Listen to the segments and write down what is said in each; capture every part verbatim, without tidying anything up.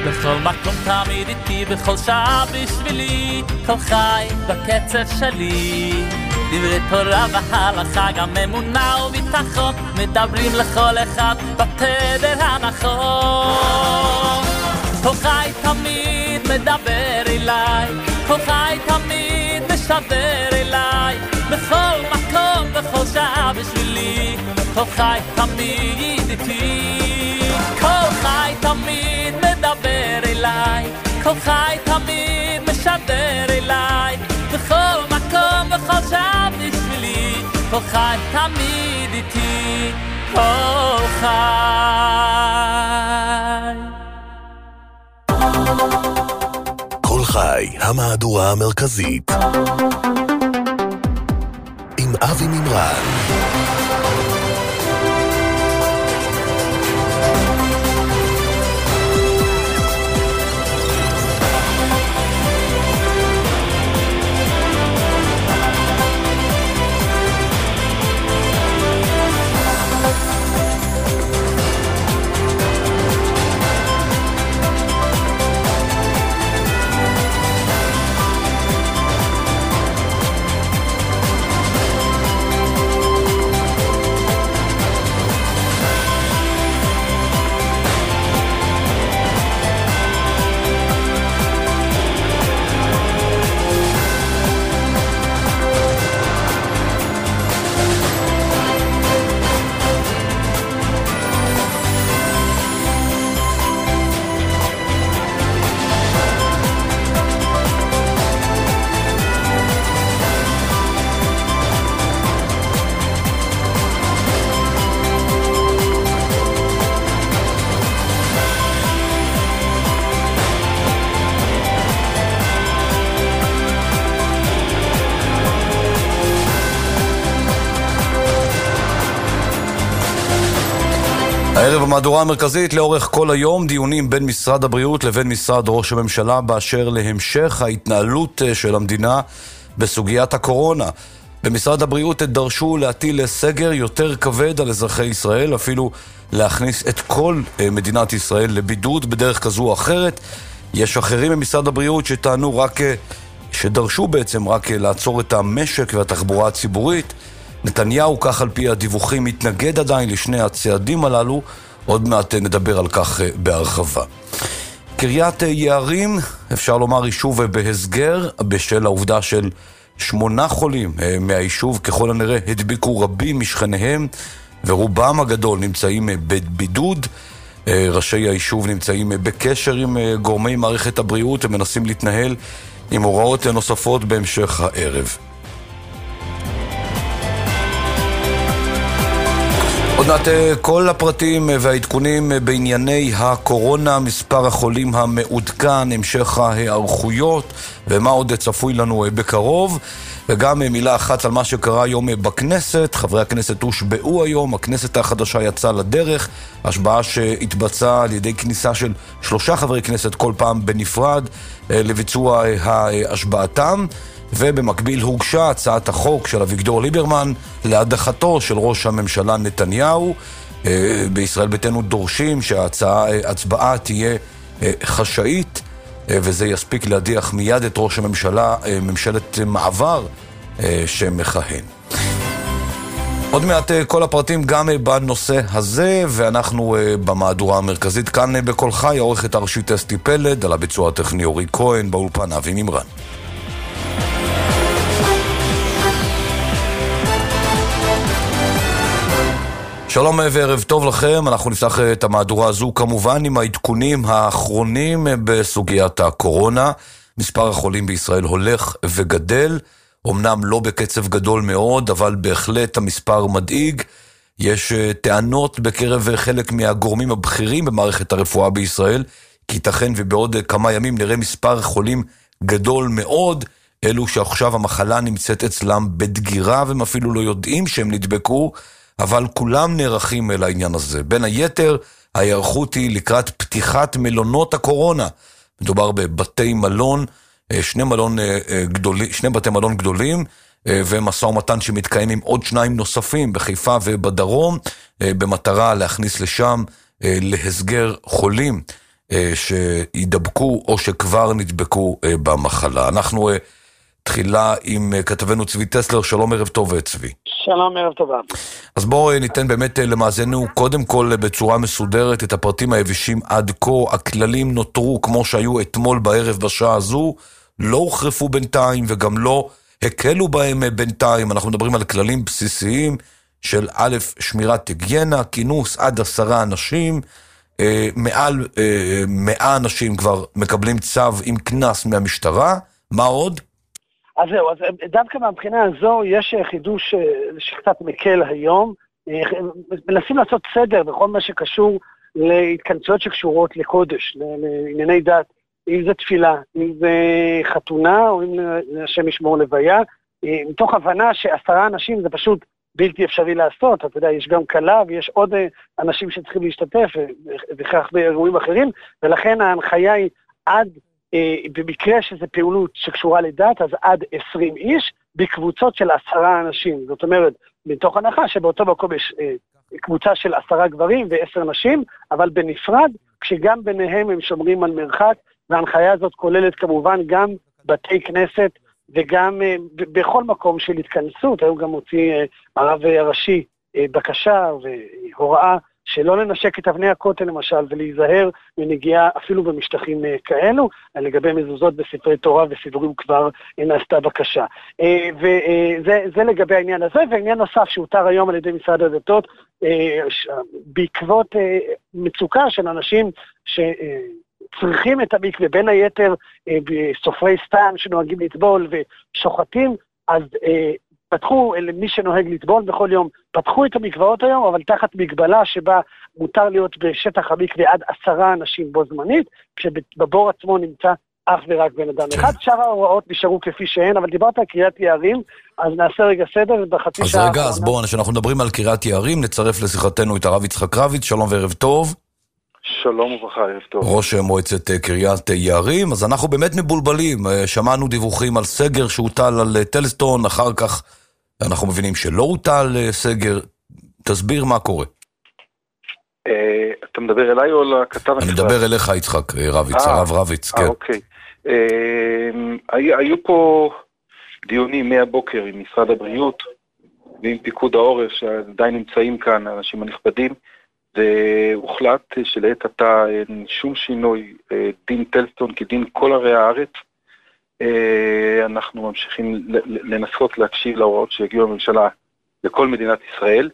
בכל מקום תמיד איתי, בכל שעה בשבילי, כל חי בקצב שלי. דברי תורה והלכה, גם אמונה וביטחון, מדברים לכל אחד בתדר הנכון. כל חי תמיד מדבר אליי, כל חי תמיד משדר אליי, בכל מקום, בכל שעה בשבילי, כל חי תמיד איתי. כל חי תמיד מדבר אליי, כל חי תמיד משדר אליי, בכל מקום, בכל שעה בשבילי, כל חי תמיד איתי. כל חי כל חי, המהדורה המרכזית עם אבי מימרן. הערב המהדורה המרכזית, לאורך כל היום דיונים בין משרד הבריאות לבין משרד ראש הממשלה באשר להמשך ההתנהלות של המדינה בסוגיית הקורונה. במשרד הבריאות דרשו להטיל סגר יותר כבד על אזרחי ישראל, אפילו להכניס את כל מדינת ישראל לבידוד בדרך כזו או אחרת. יש אחרים במשרד הבריאות שטענו רק, שדרשו בעצם רק לעצור את המשק והתחבורה הציבורית. נתניהו, כך על פי הדיווחים, מתנגד עדיין לשני הצעדים הללו. עוד מעט נדבר על כך בהרחבה. קריית יערים, אפשר לומר יישוב בהסגר, בשל העובדה של שמונה חולים מהיישוב, ככל הנראה הדביקו רבים משכניהם, ורובם הגדול נמצאים בבידוד. ראשי היישוב נמצאים בקשר עם גורמי מערכת הבריאות, ומנסים להתנהל עם הוראות נוספות בהמשך הערב. עוד מעט כל הפרטים והעדכונים בענייני הקורונה, מספר החולים המעודכן, המשך ההיערכויות ומה עוד צפוי לנו בקרוב. וגם מילה אחת על מה שקרה היום בכנסת. חברי הכנסת הושבעו היום, הכנסת החדשה יצאה לדרך, השבעה שהתבצעה על ידי כניסה של שלושה חברי כנסת כל פעם בנפרד לביצוע השבעתם. ובמקביל הוגשה הצעת החוק של אביגדור ליברמן להדחתו של ראש הממשלה נתניהו. בישראל ביתנו דורשים שההצבעה תהיה חשאית, וזה יספיק להדיח מיד את ראש הממשלה, ממשלת מעבר שמכהן. עוד מעט כל הפרטים גם בנושא הזה, ואנחנו במהדורה המרכזית כאן בכל חי. העורכת הראשית אסתי פלד, על הביצוע הטכני אורי כהן, באולפן אבי מימרן. שלום וערב טוב לכם. אנחנו נפתח את המהדורה הזו כמובן עם העדכונים האחרונים בסוגיית הקורונה. מספר החולים בישראל הולך וגדל, אמנם לא בקצב גדול מאוד, אבל בהחלט המספר מדאיג. יש טענות בקרב חלק מהגורמים הבכירים במערכת הרפואה בישראל, כי ייתכן ובעוד כמה ימים נראה מספר חולים גדול מאוד, אלו שעכשיו המחלה נמצאת אצלם בדגירה והם אפילו לא יודעים שהם נדבקו, אבל כולם נערכים אל העניין הזה. בין היתר, ההיערכות היא לקראת פתיחת מלונות הקורונה. מדובר בבתי מלון, שני, מלון גדולים, שני בתי מלון גדולים, ומשא ומתן שמתקיים עם עוד שניים נוספים בחיפה ובדרום, במטרה להכניס לשם להסגר חולים שידבקו או שכבר נדבקו במחלה. אנחנו תחילה עם כתבנו צבי טסלר. שלום, ערב טוב צבי. שלום, ערב טובה. אז בואו ניתן באמת למאזינו קודם כל בצורה מסודרת את הפרטים היבשים עד כה. הכללים נותרו כמו שהיו אתמול בערב בשעה הזו, לא הוחרפו בינתיים וגם לא הקלו בהם בינתיים. אנחנו מדברים על כללים בסיסיים של א', שמירת היגיינה, כינוס עד עשרה אנשים, אה, מעל אה, מאה אנשים כבר מקבלים צו עם כנס מהמשטרה. מה עוד? אז זהו, אז דווקא מהבחינה הזו יש חידוש שקצת מקל היום. מנסים לעשות סדר בכל מה שקשור להתכנסויות שקשורות לקודש, לענייני דת, אם זה תפילה, אם זה חתונה, או אם השם ישמור לוויה, מתוך הבנה שעשרה אנשים זה פשוט בלתי אפשרי לעשות. אתה יודע, יש גם קלה ויש עוד אנשים שצריכים להשתתף, וכך באירועים אחרים, ולכן ההנחיה היא עד, במקרה שזה פעילות שקשורה לדת, אז עד עשרים איש, בקבוצות של עשרה אנשים. זאת אומרת, מתוך הנחה שבאותו מקום יש קבוצה של עשרה גברים ועשר נשים, אבל בנפרד, כשגם ביניהם הם שומרים על מרחק, וההנחיה הזאת כוללת כמובן גם בתי כנסת, וגם בכל מקום של התכנסות. היום גם הוציא הרב הראשי בקשה והוראה שלא לנשק את אבני הכותל למשל, ולהיזהר מנגיעה אפילו במשטחים כאלו. לגבי מזוזות בספרי תורה וסידורים כבר נעשתה בקשה. וזה זה לגבי העניין הזה. ועניין נוסף שהותר היום על ידי משרד הדתות, בעקבות מצוקה של אנשים שצריכים את המקווה, בין היתר בסופרי סתם שנוהגים לטבול ושוחטים, אז פתחו, למי שנוהג לטבול בכל יום, פתחו את המקוואות היום, אבל תחת מגבלה שבה מותר להיות בשטח המקווה עד עשרה אנשים בו זמנית, כשבבור עצמו נמצא אך ורק בן אדם אחד. שאר ההוראות נשארו כפי שהן, אבל דיברת על קריית יערים, אז נעשה רגע סדר בחצי אז שעה. אז רגע, אז בואו, כשאנחנו מדברים על קריית יערים, נצרף לשיחתנו את הרב יצחק רביץ. שלום וערב טוב. שלום וברכה, ערב טוב. ראש מועצת קריית יערים. אז אנחנו באמת מבולבלים, שמענו דיווחים על סגר שהוטל על טלסטון, אחר כך אנחנו מבינים שלא הוטל סגר. תסביר מה קורה. אתה מדבר אליי או לכתב? אני מדבר אליך יצחק רביץ, הרב רביץ, כן. אוקיי. היו פה דיונים מהבוקר עם משרד הבריאות ועם פיקוד העורף שעדיין נמצאים כאן, האנשים הנכבדים, והוחלט שלעת עתה אין שום שינוי, דין טלסטון כדין כל ערי הארץ. אנחנו ממשיכים לנסות להקשיב להוראות שהגיעו הממשלה לכל מדינת ישראל.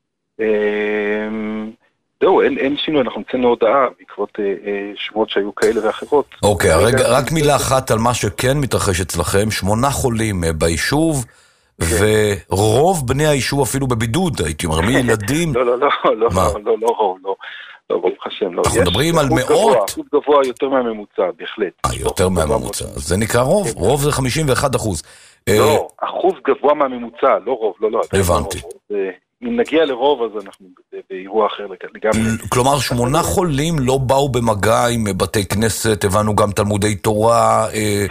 זהו, אין, אין שינוי, אנחנו נצאנו הודעה בעקבות שמות שהיו כאלה ואחרות. אוקיי, רגע, רק מילה אחת על מה שכן מתרחש אצלכם. שמונה חולים ביישוב, ורוב בני היישוב אפילו בבידוד, הייתי אומר, מי ילדים? לא, לא, לא, לא, לא, לא, לא, לא, לא, ברוך השם, לא. אנחנו מדברים על מאות. אחוז גבוה יותר מהממוצע, בהחלט. אה, יותר מהממוצע. זה נקרא רוב? רוב זה חמישים ואחד אחוז. לא, אחוז גבוה מהממוצע, לא רוב, לא, לא. הבנתי. אם נגיע לרוב, אז אנחנו באירוע אחר לגמרי. כלומר, שמונה חולים לא באו במגע עם בתי כנסת, הבנו גם תלמודי תורה,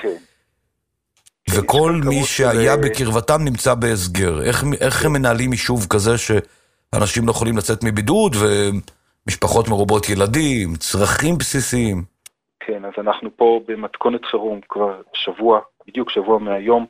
וכל מי שהיה בקרבתם נמצא בהסגר. איך הם מנהלים יישוב כזה שאנשים לא יכולים לצאת מבידוד, ומשפחות מרובות ילדים, צרכים בסיסיים? כן, אז אנחנו פה במתכונת חירום כבר שבוע, בדיוק שבוע מהיום,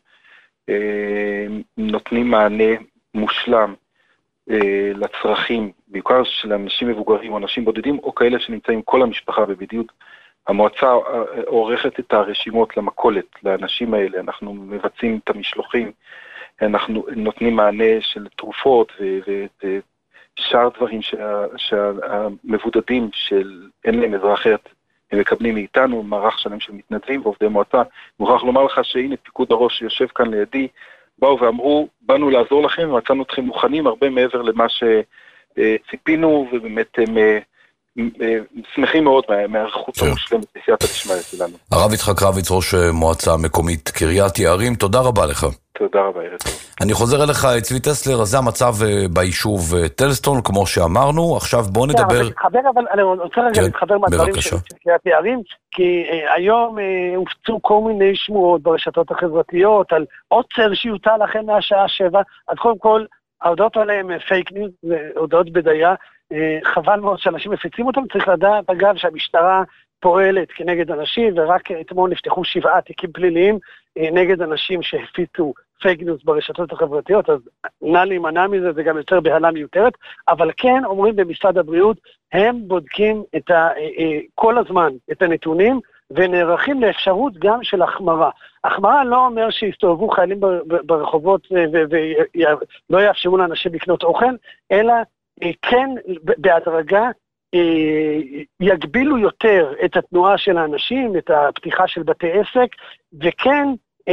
נותנים מענה מושלם לצרכים, בעיקר של אנשים מבוגרים או אנשים בודדים, או כאלה שנמצאים כל המשפחה בבידוד. המועצה עורכת את הרשימות למקולת, לאנשים האלה, אנחנו מבצעים את המשלוחים, אנחנו נותנים מענה של תרופות ושאר דברים שה, שהמבודדים של אין להם עזרה אחרת, הם מקבלים מאיתנו, מערך שלם של מתנדבים ועובדי מועצה. מוכרח לומר לך שהנה פיקוד הראש שיושב כאן לידי, באו ואמרו, באנו לעזור לכם, ומצאנו אתכם מוכנים הרבה מעבר למה שציפינו, ובאמת הם שמחים מאוד מהערכות המושלמת בסייעתא דשמיא שלנו. הרב יצחק רביץ, ראש מועצה מקומית קריית יערים, תודה רבה לך. תודה רבה, ערב טוב. אני חוזר אליך, צבי טסלר, אז זה המצב ביישוב טלסטון, כמו שאמרנו. עכשיו בוא נדבר... אבל אני רוצה רגע להתחבר מהדברים של קריית יערים, כי היום הופצו כל מיני שמועות ברשתות החברתיות על עוצר שיוטל לכם מהשעה שבע. אז קודם כל, ההודעות עליהם פייק ניוז, הודעות בדיה, חבל מאוד שאנשים מפיצים אותם. צריך לדעת, אגב, שהמשטרה פועלת כנגד אנשים, ורק אתמול נפתחו שבעה תיקים פליליים נגד אנשים שהפיצו פייק ניוז ברשתות החברתיות, אז נא להימנע מזה, זה גם יותר בהלה מיותרת, אבל כן אומרים במשרד הבריאות, הם בודקים את ה, כל הזמן את הנתונים, ונערכים לאפשרות גם של החמרה. החמרה לא אומר שיסתובבו חיילים ברחובות ולא יאפשרו לאנשים לקנות אוכל, אלא כן בהדרגה יגבילו יותר את התנועה של האנשים, את הפתיחה של בתי עסק, וכן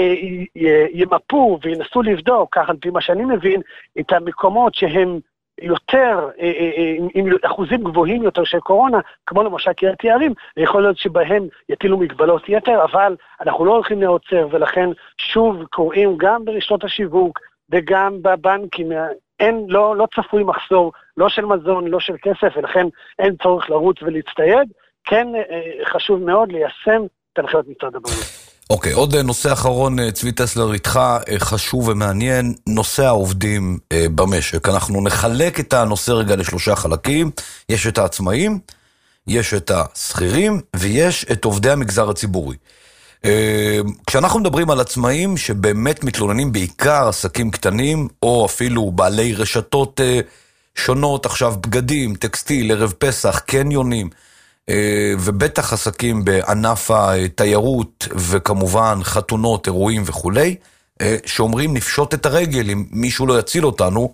ימפו וינסו לבדוק, ככה לפי מה שאני מבין, את המקומות שהם יותר, עם אחוזים גבוהים יותר של קורונה, כמו למשל קריית יערים, יכול להיות שבהם יטילו מגבלות יתר, אבל אנחנו לא הולכים לעוצר, ולכן שוב קוראים גם ברשתות השיווק, וגם בבנקים, אין, לא, לא צפוי מחסור, לא של מזון, לא של כסף, ולכן אין צורך לרוץ ולהצטייד, כן חשוב מאוד ליישם את הנחיות משרד הבריאות. אוקיי, עוד נושא אחרון, צבי טסלר, איתך, חשוב ומעניין, נושא העובדים במשק. אנחנו נחלק את הנושא רגע לשלושה חלקים, יש את העצמאים, יש את השכירים, ויש את עובדי המגזר הציבורי. כשאנחנו מדברים על עצמאים שבאמת מתלוננים בעיקר עסקים קטנים, או אפילו בעלי רשתות שונות, עכשיו בגדים, טקסטיל, ערב פסח, קניונים, ובטח עסקים בענף התיירות וכמובן חתונות, אירועים וכו', שאומרים נפשוט את הרגל אם מישהו לא יציל אותנו,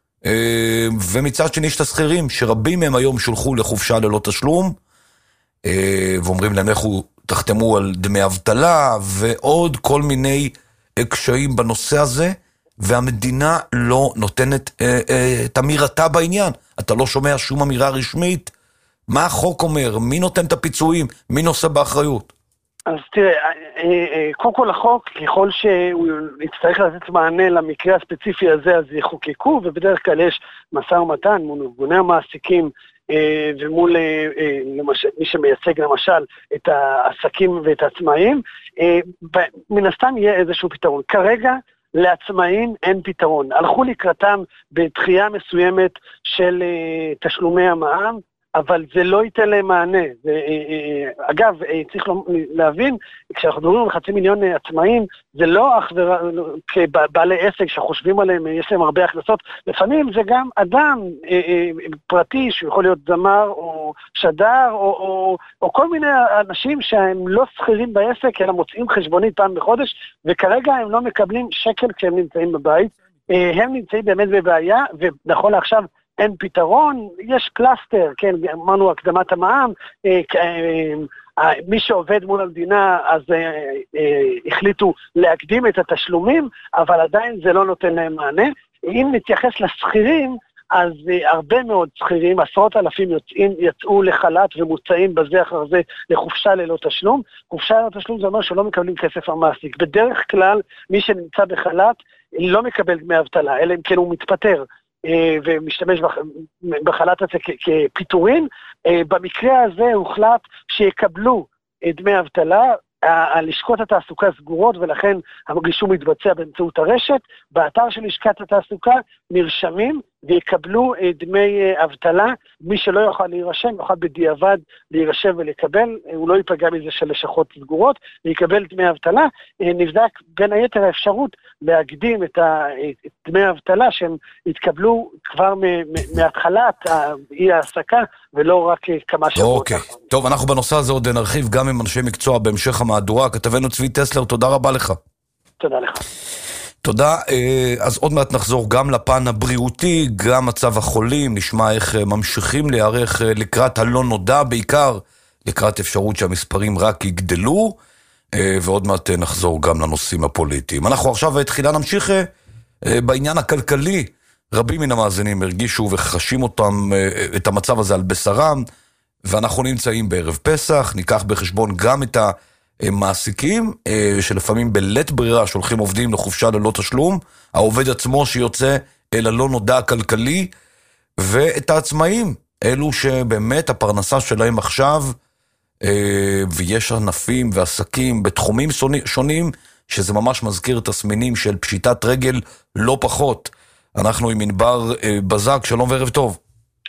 ומצד שני יש את השכירים שרבים מהם היום שולחו לחופשה ללא תשלום, ואומרים להם לכו תחתמו על דמי אבטלה ועוד כל מיני קשיים בנושא הזה, והמדינה לא נותנת את אמירתה בעניין. אתה לא שומע שום אמירה רשמית. מה החוק אומר? מי נותן את הפיצויים? מי נושא באחריות? אז תראה, קודם כל החוק, ככל שהוא יצטרך לתת מענה למקרה הספציפי הזה, אז יחוקקו, ובדרך כלל יש משא ומתן מול ארגוני המעסיקים, ומול מי שמייצג למשל את העסקים ואת העצמאים, מן הסתם יהיה איזשהו פתרון. כרגע לעצמאים אין פתרון. הלכו לקראתם בתחייה מסוימת של תשלומי המע"מ, אבל זה לא ייתן להם מענה. אגב, צריך להבין, כשאנחנו מדברים על חצי מיליון עצמאים, זה לא אך כבעלי עסק שחושבים עליהם, יש להם הרבה הכנסות, לפעמים זה גם אדם פרטי, שיכול להיות זמר או שדר, או, או, או כל מיני אנשים שהם לא שכירים בעסק, אלא מוצאים חשבונית פעם בחודש, וכרגע הם לא מקבלים שקל כשהם נמצאים בבית, הם נמצאים באמת בבעיה, ונכון לעכשיו, אין פתרון, יש קלאסטר, כן, אמרנו הקדמת המע"מ, מי שעובד מול המדינה, אז החליטו להקדים את התשלומים, אבל עדיין זה לא נותן להם מענה. אם נתייחס לשכירים, אז הרבה מאוד שכירים, עשרות אלפים יוצאים, יצאו לחל"ת ומוצאים בזה אחר זה לחופשה ללא תשלום. חופשה ללא תשלום זה אומר שלא מקבלים כסף המעסיק. בדרך כלל, מי שנמצא בחל"ת לא מקבל דמי אבטלה, אלא אם כן הוא מתפטר. ומשתמש בחל"ת הזה כפיטורין. במקרה הזה הוחלט שיקבלו דמי אבטלה, הלשכות התעסוקה סגורות, ולכן הרישום מתבצע באמצעות הרשת. באתר של לשכת התעסוקה נרשמים ויקבלו דמי אבטלה. מי שלא יוכל להירשם, יוכל בדיעבד להירשם ולקבל, הוא לא ייפגע מזה של לשכות סגורות, ויקבל דמי אבטלה. נבדק בין היתר האפשרות להקדים את דמי האבטלה שהם יתקבלו כבר מהתחלת אי העסקה, ולא רק כמה שבועות. אוקיי, טוב, אנחנו בנושא הזה עוד נרחיב גם עם אנשי מקצוע בהמשך המהדורה. כתבנו צבי טסלר, תודה רבה לך. תודה לך. תודה, אז עוד מעט נחזור גם לפן הבריאותי, גם מצב החולים, נשמע איך ממשיכים להיערך לקראת הלא נודע, בעיקר לקראת אפשרות שהמספרים רק יגדלו, ועוד מעט נחזור גם לנושאים הפוליטיים. אנחנו עכשיו תחילה נמשיך בעניין הכלכלי. רבים מן המאזינים הרגישו וחשים אותם, את המצב הזה על בשרם, ואנחנו נמצאים בערב פסח, ניקח בחשבון גם את ה... מעסיקים שלפעמים בלית ברירה שולחים עובדים לחופשה ללא תשלום, העובד עצמו שיוצא אל הלא נודע כלכלי, ואת העצמאים, אלו שבאמת הפרנסה שלהם עכשיו, ויש ענפים ועסקים בתחומים שונים, שזה ממש מזכיר תסמינים של פשיטת רגל לא פחות. אנחנו עם ענבר בזק, שלום וערב טוב.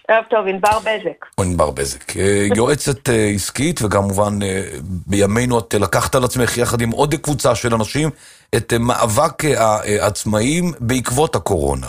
ערב טוב, ענבר בזק. ענבר בזק, יועצת עסקית, וכמובן בימינו את לקחת על עצמך יחד עם עוד קבוצה של אנשים את מאבק העצמאים בעקבות הקורונה.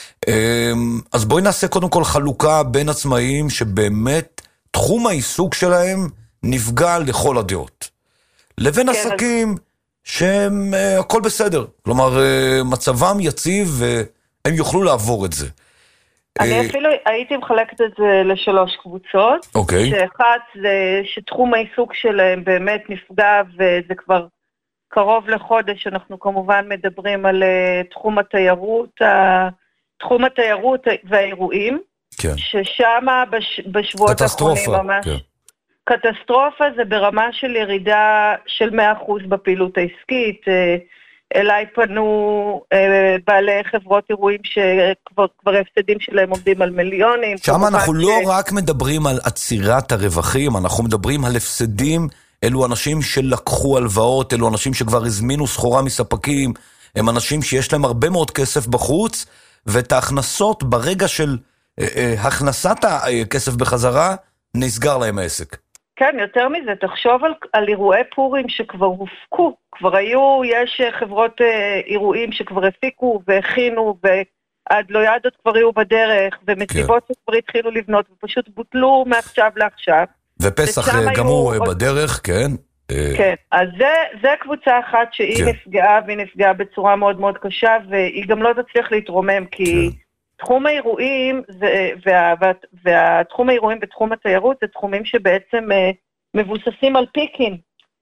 אז בואי נעשה קודם כל חלוקה בין עצמאים שבאמת תחום העיסוק שלהם נפגע לכל הדעות, לבין כן, עסקים אז... שהם הכל בסדר, כלומר מצבם יציב והם יוכלו לעבור את זה. אני אפילו הייתי מחלקת את זה לשלוש קבוצות, אוקיי. שאחת זה שתחום העיסוק שלהם באמת נפגע, וזה כבר קרוב לחודש, אנחנו כמובן מדברים על תחום התיירות, תחום התיירות והאירועים, כן. ששם בש, בשבועות האחרונים ממש, כן. קטסטרופה, זה ברמה של ירידה של מאה אחוז בפעילות העסקית, אליי פנו אה, בעלי חברות אירועים שכבר כבר הפסדים שלהם עומדים על מיליונים. שם אנחנו ש... לא רק מדברים על עצירת הרווחים, אנחנו מדברים על הפסדים, אלו אנשים שלקחו הלוואות, אלו אנשים שכבר הזמינו סחורה מספקים, הם אנשים שיש להם הרבה מאוד כסף בחוץ, ואת ההכנסות ברגע של אה, אה, הכנסת הכסף בחזרה, נסגר להם העסק. כן, יותר מזה, תחשוב על, על אירועי פורים שכבר הופקו, כבר היו, יש חברות אה, אירועים שכבר הפיקו והכינו, ועד לא ידעות כבר היו בדרך, ומסיבות כן. שכבר התחילו לבנות, ופשוט בוטלו מעכשיו לעכשיו. ופסח גם הוא עוד... בדרך, כן. כן, אז זה, זה קבוצה אחת שהיא כן. נפגעה, והיא נפגעה בצורה מאוד מאוד קשה, והיא גם לא תצליח להתרומם, כי... כן. תחום האירועים וה, וה, והתחום האירועים בתחום התיירות זה תחומים שבעצם מבוססים על פיקים,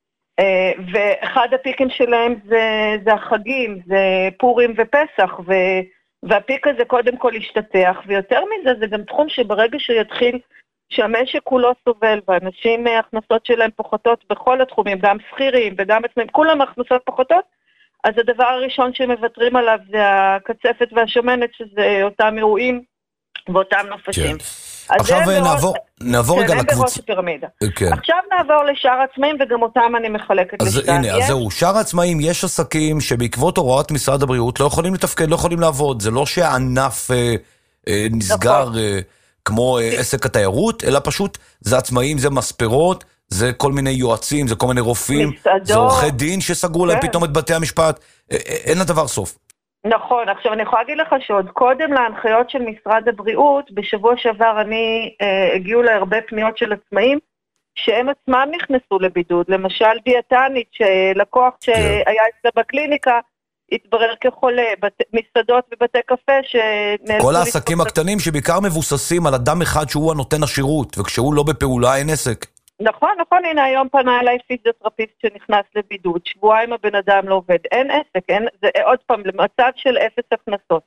ואחד הפיקים שלהם זה, זה החגים, זה פורים ופסח, ו, והפיק הזה קודם כל ישתתח, ויותר מזה זה גם תחום שברגע שיתחיל שהמשק כולו סובל, ואנשים הכנסות שלהם פוחתות בכל התחומים, גם שכירים וגם עצמאים, כולם הכנסות פוחתות, אז הדבר הראשון שמוותרים עליו זה הקצפת והשמנת, שזה אותם אירועים ואותם נופשים. כן. עכשיו נעבור, נעבור רגע לקבוצה. כן. עכשיו נעבור לשאר עצמאים, וגם אותם אני מחלקת אז לשתיים. הנה, אז זהו, שאר עצמאים, יש עסקים שבעקבות הוראות משרד הבריאות לא יכולים לתפקד, לא יכולים לעבוד. זה לא שהענף אה, אה, נסגר נכון. אה, כמו אה, עסק התיירות, אלא פשוט זה עצמאים, זה מספרות, זה כל מיני יועצים, זה כל מיני רופאים, מסעדות. זה עורכי דין שסגרו כן. להם פתאום את בתי המשפט, אין לדבר סוף. נכון, עכשיו אני יכולה להגיד לך שעוד קודם להנחיות של משרד הבריאות, בשבוע שעבר אני, אה, הגיעו לה הרבה פניות של עצמאים, שהם עצמם נכנסו לבידוד, למשל דיאטנית, שלקוח שהיה אצלה בקליניקה, התברר כחולה, בת, מסעדות ובתי קפה שנאלצו... כל העסקים הקטנים שבעיקר מבוססים על אדם אחד שהוא הנותן השירות, וכשהוא לא בפעולה אין עסק. נכון, נכון, הנה היום פנה אליי פיזיותרפיסט שנכנס לבידוד, שבועיים הבן אדם לא עובד, אין עסק, אין, זה עוד פעם, למצב של אפס הכנסות.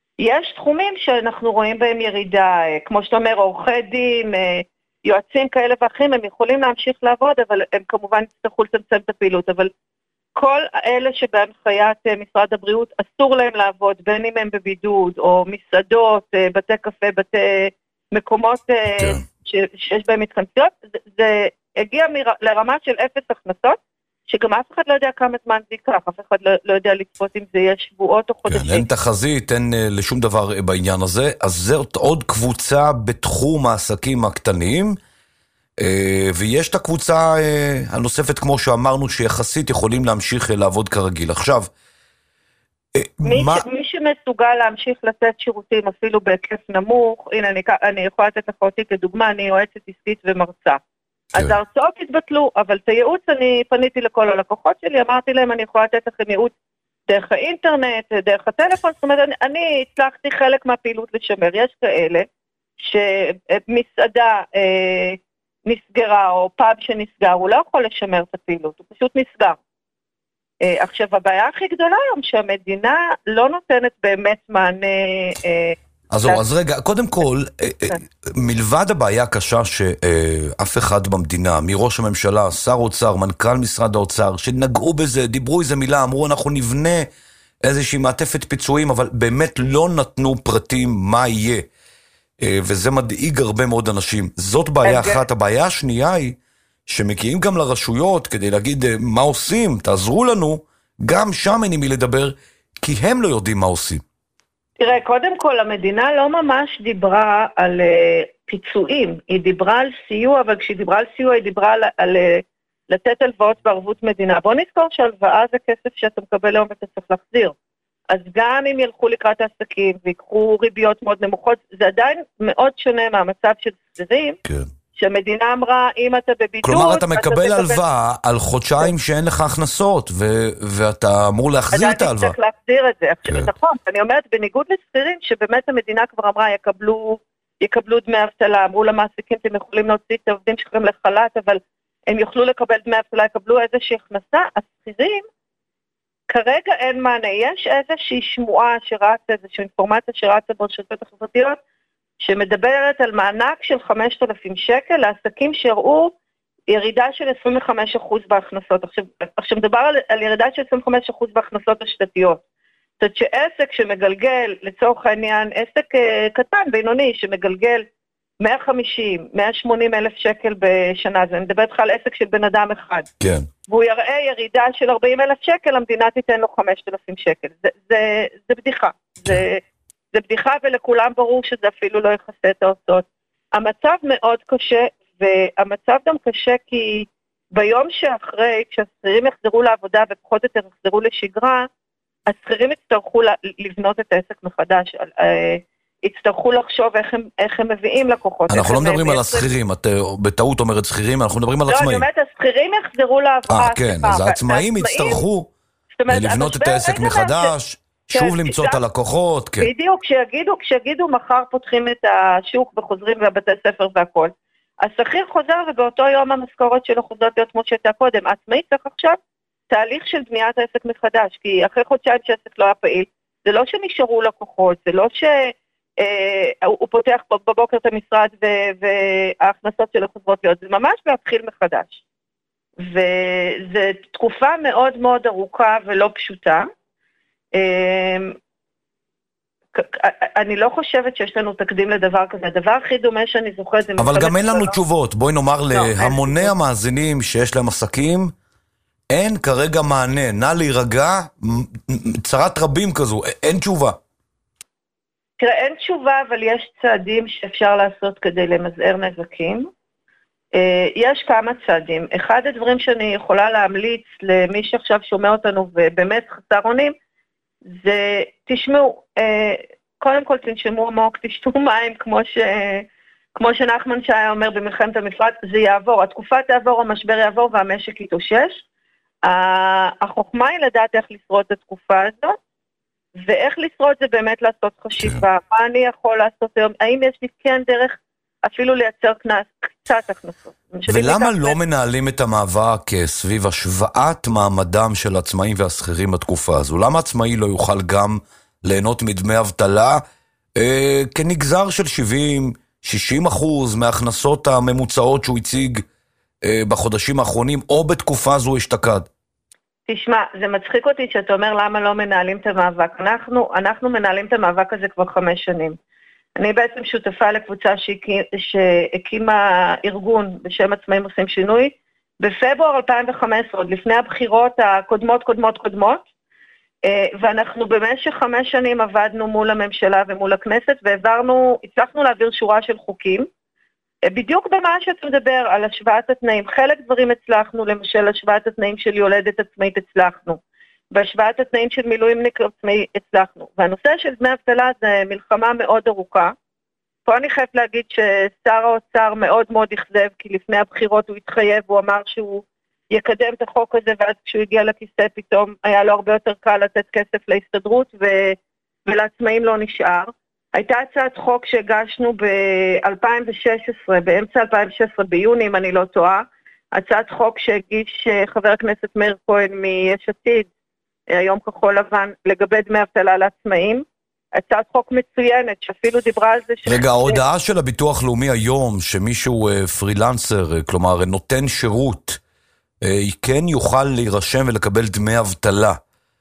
יש תחומים שאנחנו רואים בהם ירידה, כמו שאתה אומר, עורכי דין, יועצים כאלה ואחרים, הם יכולים להמשיך לעבוד, אבל הם כמובן יצטרכו לצמצם את הפעילות, אבל כל אלה שבהנחיית משרד הבריאות אסור להם לעבוד, בין אם הם בבידוד, או מסעדות, בתי קפה, בתי מקומות... כן. שיש בהם התכנסויות, זה, זה הגיע מר, לרמה של אפס הכנסות, שגם אף אחד לא יודע כמה זמן זה ייקח, אף אחד לא, לא יודע לצפות אם זה יהיה שבועות או חודשים. כן, אין תחזית, אין uh, לשום דבר בעניין הזה, אז זאת עוד קבוצה בתחום העסקים הקטנים, uh, ויש את הקבוצה uh, הנוספת, כמו שאמרנו, שיחסית יכולים להמשיך uh, לעבוד כרגיל. עכשיו, מי, מה... ש, מי שמסוגל להמשיך לתת שירותים אפילו בהיקף נמוך, הנה אני, אני יכולה לתת לך אותי כדוגמה, אני יועצת עסקית ומרצה. כן. אז ההרצאות התבטלו, אבל את הייעוץ אני פניתי לכל הלקוחות שלי, אמרתי להם אני יכולה לתת לכם ייעוץ דרך האינטרנט, דרך הטלפון, זאת אומרת אני, אני הצלחתי חלק מהפעילות לשמר, יש כאלה שמסעדה אה, נסגרה או פאב שנסגר, הוא לא יכול לשמר את הפעילות, הוא פשוט נסגר. עכשיו, הבעיה הכי גדולה היום שהמדינה לא נותנת באמת מענה... אז זהו, אז רגע, קודם כל, מלבד הבעיה הקשה שאף אחד במדינה, מראש הממשלה, שר אוצר, מנכ"ל משרד האוצר, שנגעו בזה, דיברו איזה מילה, אמרו אנחנו נבנה איזושהי מעטפת פיצויים, אבל באמת לא נתנו פרטים מה יהיה, וזה מדאיג הרבה מאוד אנשים. זאת בעיה אחת. הבעיה השנייה היא, שמגיעים גם לרשויות כדי להגיד מה עושים, תעזרו לנו, גם שם אין עם מי לדבר, כי הם לא יודעים מה עושים. תראה, קודם כל, המדינה לא ממש דיברה על פיצויים, היא דיברה על סיוע, אבל כשהיא דיברה על סיוע היא דיברה על, על לתת הלוואות בערבות מדינה. בוא נזכור שהלוואה זה כסף שאתה מקבל היום ואתה צריך להחזיר. אז גם אם ילכו לקראת העסקים ויקחו ריביות מאוד נמוכות, זה עדיין מאוד שונה מהמצב של שכירים, כן. שהמדינה אמרה, אם אתה בבידוד... כלומר, אתה מקבל הלוואה על חודשיים שאין לך הכנסות, ואתה אמור להחזיר את ההלוואה. עדיין צריך להחזיר את זה. נכון, אני אומרת, בניגוד לשכירים, שבאמת המדינה כבר אמרה, יקבלו דמי אבטלה, אמרו למעסיקים, אתם יכולים להוציא את העובדים שלכם לחל"ת, אבל הם יוכלו לקבל דמי אבטלה, יקבלו איזושהי הכנסה. השכירים, כרגע אין מענה. יש איזושהי שמועה שרצה, איזושהי אינפורמציה שרצה ברשתות החברתיות, שמדברת על מענק של חמשת אלפים שקל לעסקים שהראו ירידה של עשרים וחמישה אחוז בהכנסות. עכשיו, עכשיו מדבר על, על ירידה של עשרים וחמישה אחוז בהכנסות השתתיות. זאת אומרת שעסק שמגלגל, לצורך העניין, עסק uh, קטן, בינוני, שמגלגל מאה וחמישים, מאה ושמונים אלף שקל בשנה, זה מדברת לך על עסק של בן אדם אחד. כן. והוא יראה ירידה של ארבעים אלף שקל, המדינה תיתן לו חמשת אלפים שקל. זה, זה, זה בדיחה. זה... זה בדיחה ולכולם ברור שזה אפילו לא יכסה את ההוצאות. המצב מאוד קשה, והמצב גם קשה כי ביום שאחרי, כשהשכירים יחזרו לעבודה ופחות יותר יחזרו לשגרה, השכירים יצטרכו לבנות את העסק מחדש, יצטרכו לחשוב איך הם, איך הם מביאים לקוחות. אנחנו לא מדברים על השכירים, את בטעות אומרת שכירים, אנחנו מדברים על עצמאים. לא, באמת, השכירים יחזרו לעבודה. אה, כן, אז העצמאים יצטרכו לבנות את העסק מחדש. שוב למצוא את הלקוחות, כן. בדיוק, כשיגידו, כשיגידו מחר פותחים את השוק וחוזרים והבתי ספר והכל, השכיר חוזר ובאותו יום המשכורת שלו חוזרת להיות כמו שהייתה קודם. העצמאי צריך עכשיו תהליך של בניית העסק מחדש, כי אחרי חודשיים שהעסק לא היה פעיל, זה לא שנשארו לקוחות, זה לא שהוא פותח בבוקר את המשרד וההכנסות שלו חוזרות להיות, זה ממש להתחיל מחדש. וזו תקופה מאוד מאוד ארוכה ולא פשוטה, אני לא חושבת שיש לנו תקדים לדבר כזה. הדבר הכי דומה שאני זוכרת זה... אבל גם אין לנו תשובות. בואי נאמר להמוני המאזינים שיש להם עסקים, אין כרגע מענה. נא להירגע, צרת רבים כזו, אין תשובה. תראה, אין תשובה, אבל יש צעדים שאפשר לעשות כדי למזער נזקים. יש כמה צעדים. אחד הדברים שאני יכולה להמליץ למי שעכשיו שומע אותנו ובאמת חסר אונים, זה, תשמעו, קודם כל תנשמו עמוק, תשתו מים, כמו, ש, כמו שנחמן שי אומר במלחמת המפרץ, זה יעבור, התקופה תעבור, המשבר יעבור והמשק יתאושש. החוכמה היא לדעת איך לשרוד את התקופה הזאת, ואיך לשרוד זה באמת לעשות חשיבה, מה אני יכול לעשות היום, האם יש לי כן דרך אפילו לייצר קצת הכנסות. ולמה לא מנהלים את המאבק סביב השוואת מעמדם של עצמאים והשכירים בתקופה הזו? למה עצמאי לא יוכל גם ליהנות מדמי אבטלה אה, כנגזר של שבעים שישים אחוז מההכנסות הממוצעות שהוא הציג אה, בחודשים האחרונים, או בתקופה זו אשתקד? תשמע, זה מצחיק אותי שאתה אומר למה לא מנהלים את המאבק. אנחנו, אנחנו מנהלים את המאבק הזה כבר חמש שנים. אני בעצם שותפה לקבוצה שהקימה ארגון בשם עצמאים עושים שינוי, בפברואר אלפיים וחמש עשרה, עוד לפני הבחירות הקודמות, קודמות, קודמות, ואנחנו במשך חמש שנים עבדנו מול הממשלה ומול הכנסת, והעברנו, הצלחנו להעביר שורה של חוקים, בדיוק במה שאתה מדבר על השוואת התנאים. חלק דברים הצלחנו, למשל השוואת התנאים של יולדת עצמאית הצלחנו, בהשוואת התנאים של מילואימניק עצמאי הצלחנו. והנושא של דמי אבטלה זה מלחמה מאוד ארוכה. פה אני חייב להגיד ששר האוצר מאוד מאוד אכזב, כי לפני הבחירות הוא התחייב, הוא אמר שהוא יקדם את החוק הזה, ואז כשהוא הגיע לכיסא פתאום היה לו הרבה יותר קל לתת כסף להסתדרות, ו... ולעצמאים לא נשאר. הייתה הצעת חוק שהגשנו ב-אלפיים ושש עשרה, באמצע אלפיים ושש עשרה, ביוני אם אני לא טועה, הצעת חוק שהגיש חבר הכנסת מאיר כהן מיש עתיד, היום כחול לבן, לגבי דמי אבטלה לעצמאים, הצעת חוק מצוינת, שאפילו דיברה על זה... רגע, ההודעה של הביטוח לאומי היום, שמישהו פרילנסר, כלומר נותן שירות, כן יוכל להירשם ולקבל דמי אבטלה,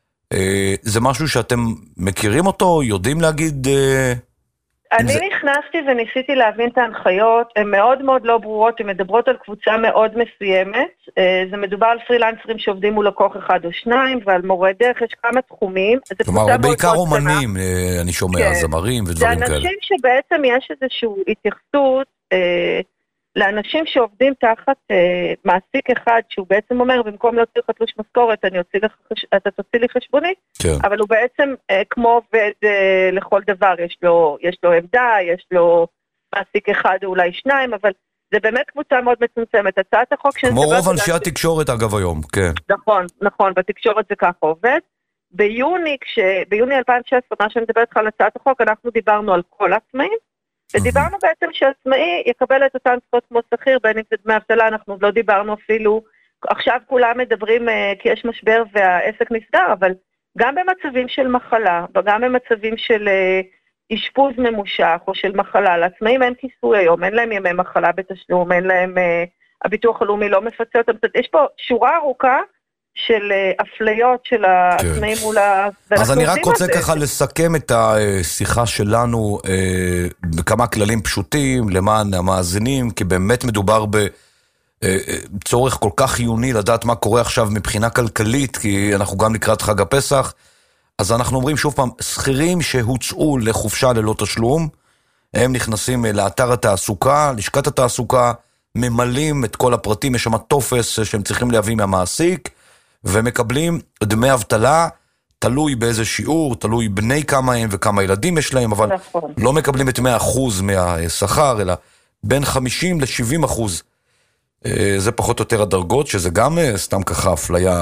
זה משהו שאתם מכירים אותו, יודעים להגיד... אני זה... נכנסתי וניסיתי להבין את ההנחיות, הן מאוד מאוד לא ברורות, הן מדברות על קבוצה מאוד מסוימת, זה מדובר על פרילנסרים שעובדים מול לקוח אחד או שניים, ועל מורי דרך, יש כמה תחומים. כלומר, בעיקר אומנים, אני שומע, כן. זמרים ודברים כאלה. זה אנשים כאלה. שבעצם יש איזושהי התייחסות, אה, לאנשים שעובדים תחת אה, מעסיק אחד, שהוא בעצם אומר, במקום להוציא לך תלוש משכורת, אני אוציא לך, אתה תוציא לי חשבונית, כן. אבל הוא בעצם אה, כמו עובד אה, לכל דבר, יש לו, יש לו עמדה, יש לו מעסיק אחד או אולי שניים, אבל זה באמת קבוצה מאוד מצומצמת. הצעת החוק... כמו רוב אנשי התקשורת אגב היום, כן. נכון, נכון, בתקשורת זה ככה עובד. ביוני, כש... ביוני אלפיים ותשע עשרה, מה שאני מדברת לך על הצעת החוק, אנחנו דיברנו על כל עצמאים, ודיברנו בעצם שעצמאי יקבל את אותן זכויות כמו שכיר, בין אם זה דמי אבטלה, אנחנו לא דיברנו אפילו, עכשיו כולם מדברים כי יש משבר והעסק נסגר, אבל גם במצבים של מחלה, וגם במצבים של אשפוז ממושך או של מחלה, לעצמאים אין כיסוי היום, אין להם ימי מחלה בתשלום, אין להם, הביטוח הלאומי לא מפצה אותם, יש פה שורה ארוכה של אפליות של העצמאים מול ה... אז אני רק רוצה ככה לסכם את השיחה שלנו בכמה כללים פשוטים למען המאזינים, כי באמת מדובר בצורך כל כך חיוני לדעת מה קורה עכשיו מבחינה כלכלית, כי אנחנו גם לקראת חג הפסח, אז אנחנו אומרים שוב פעם, שכירים שהוצאו לחופשה ללא תשלום, הם נכנסים לאתר התעסוקה, לשכת התעסוקה, ממלאים את כל הפרטים, יש שם טופס שהם צריכים להביא מהמעסיק, ומקבלים דמי אבטלה, תלוי באיזה שיעור, תלוי בני כמה הם וכמה ילדים יש להם, אבל נכון. לא מקבלים את מאה אחוז מהשכר, אלא בין חמישים ל-שבעים אחוז. זה פחות או יותר הדרגות, שזה גם סתם ככה אפליה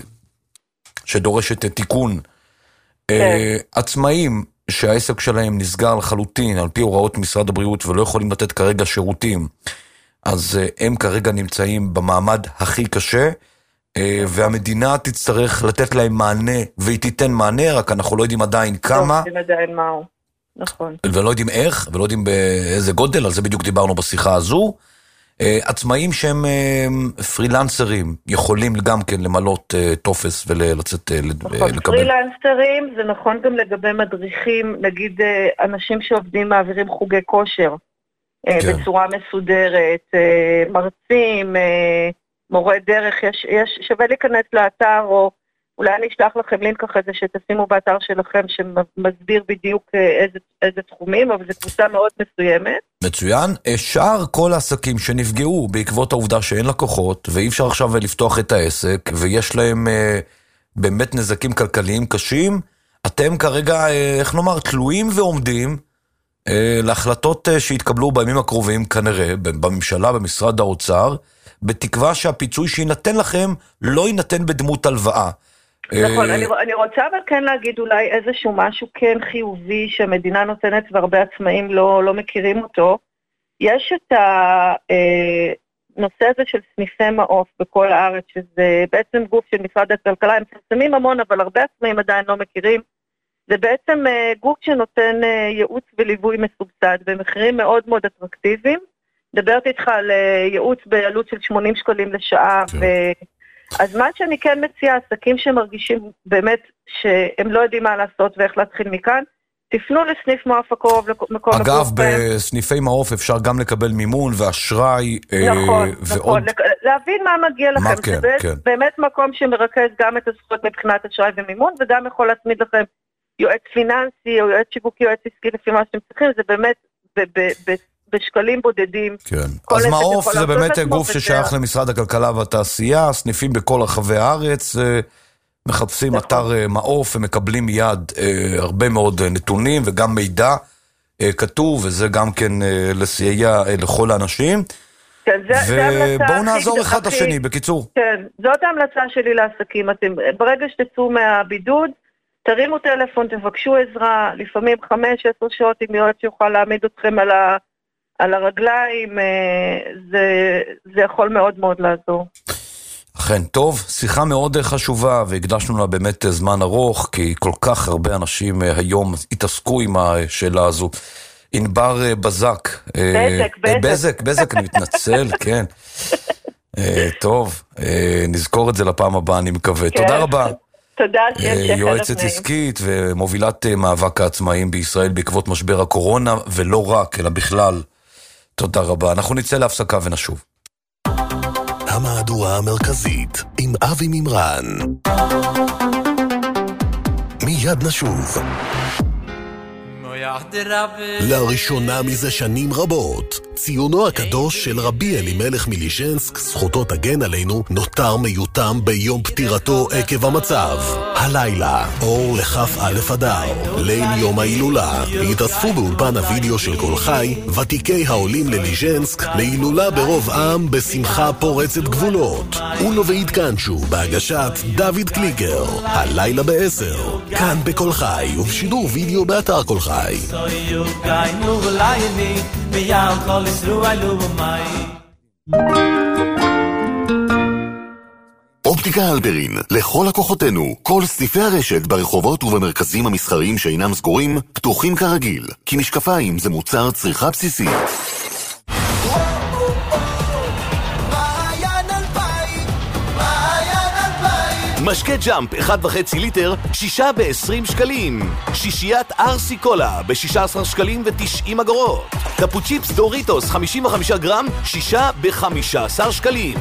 שדורשת תיקון. כן. עצמאים שהעסק שלהם נסגר לחלוטין, על פי הוראות משרד הבריאות, ולא יכולים לתת כרגע שירותים, אז הם כרגע נמצאים במעמד הכי קשה, והמדינה תצטרך לתת להם מענה, והיא תיתן מענה, רק אנחנו לא יודעים עדיין כמה. לא יודעים עדיין מהו, נכון. ולא יודעים איך, ולא יודעים באיזה גודל, על זה בדיוק דיברנו בשיחה הזו. עצמאים שהם פרילנסרים, יכולים גם כן למלות טופס ולצאת לקבל. נכון, פרילנסרים, זה נכון גם לגבי מדריכים, נגיד אנשים שעובדים מעבירים חוגי כושר, בצורה מסודרת, מרצים, מורה דרך, יש, יש, שווה להיכנס לאתר, או אולי אני אשלח לכם לינק אחרי זה שתשימו באתר שלכם, שמסביר בדיוק איזה, איזה תחומים, אבל זו קבוצה מאוד מסוימת. מצוין. שאר כל העסקים שנפגעו בעקבות העובדה שאין לקוחות, ואי אפשר עכשיו לפתוח את העסק, ויש להם אה, באמת נזקים כלכליים קשים, אתם כרגע, אה, איך נאמר, תלויים ועומדים, אה, להחלטות אה, שהתקבלו בימים הקרובים, כנראה, בממשלה, במשרד האוצר, בתקווה שהפיצוי שינתן לכם לא יינתן בדמות הלוואה. נכון, אני, אני רוצה אבל כן להגיד אולי איזשהו משהו כן חיובי שהמדינה נותנת והרבה עצמאים לא, לא מכירים אותו. יש את הנושא הזה של סניפי מעוף בכל הארץ, שזה בעצם גוף של משרד הכלכלה, הם פרסמים המון אבל הרבה עצמאים עדיין לא מכירים. זה בעצם גוף שנותן ייעוץ וליווי מסובסד במחירים מאוד מאוד אטרקטיביים. דברת איתך על ייעוץ בעלות של שמונים שקלים לשעה, ו... אז מה שאני כן מציעה, עסקים שמרגישים באמת שהם לא יודעים מה לעשות ואיך להתחיל מכאן, תפנו לסניף מעוף הקרוב למקום אגב, הקרוב בסניפי מעוף אפשר גם לקבל מימון ואשראי. נכון, אה, נכון, ועוד... להבין מה מגיע לכם, מה כן, זה כן. באמת מקום שמרכז גם את הזכויות מבחינת אשראי ומימון, וגם יכול להצמיד לכם יועץ פיננסי או יועץ שיווקי, יועץ עסקי לפי מה שאתם צריכים, זה באמת ב... ב, ב בשקלים בודדים. כן. אז מעוף זה באמת גוף ששייך למשרד הכלכלה והתעשייה, סניפים בכל רחבי הארץ, מחפשים אתר מעוף ומקבלים מיד הרבה מאוד נתונים וגם מידע כתוב, וזה גם כן לסייע לכל האנשים. כן, ובואו נעזור אחד לשני, בקיצור. כן, זאת ההמלצה שלי לעסקים. אתם, ברגע שתצאו מהבידוד, תרימו טלפון, תבקשו עזרה, לפעמים חמש, עשר שעות עם יועץ שיוכל להעמיד אתכם על ה... על הרגליים, זה, זה יכול מאוד מאוד לעזור. אכן, טוב, שיחה מאוד חשובה, והקדשנו לה באמת זמן ארוך, כי כל כך הרבה אנשים היום התעסקו עם השאלה הזו. ענבר בזק. בזק, בזק. בזק, בזק, אני מתנצל, כן. טוב, נזכור את זה לפעם הבאה, אני מקווה. תודה רבה. תודה, יועצת עסקית ומובילת מאבק העצמאים בישראל בעקבות משבר הקורונה, ולא רק, אלא בכלל. תודה רבה. אנחנו נצא להפסקה ונשוב. המהדורה המרכזית עם אבי מימרן. מיד נשוב. לראשונה מזה שנים רבות, ציונו הקדוש של רבי אלימלך מליז'נסק, זכותו תגן עלינו, נותר מיותם ביום פטירתו עקב המצב. הלילה, אור לכף א' אדר, ליל יום ההילולה, התאספו באולפן הוידאו של כל חי, ותיקי העולים לליז'נסק, להילולה ברוב עם בשמחה פורצת גבולות. אונו והתקנשו בהגשת דוד קליקר, הלילה בעשר, כאן בכל חי ובשידור וידאו באתר כל חי. אופטיקה הלפרין, לכל לקוחותינו, כל סניפי הרשת ברחובות ובמרכזים המסחריים שאינם סגורים, פתוחים כרגיל, כי משקפיים זה מוצר צריכה בסיסי. משקה ג'אמפ אחד וחצי ליטר, שישה בעשרים שקלים. שישיית ארסי קולה ב-שישה עשר שקלים ותשעים אגורות. קפוצ'יפס דוריטוס חמישים וחמישה גרם, שישה ב-חמישה עשר שקלים.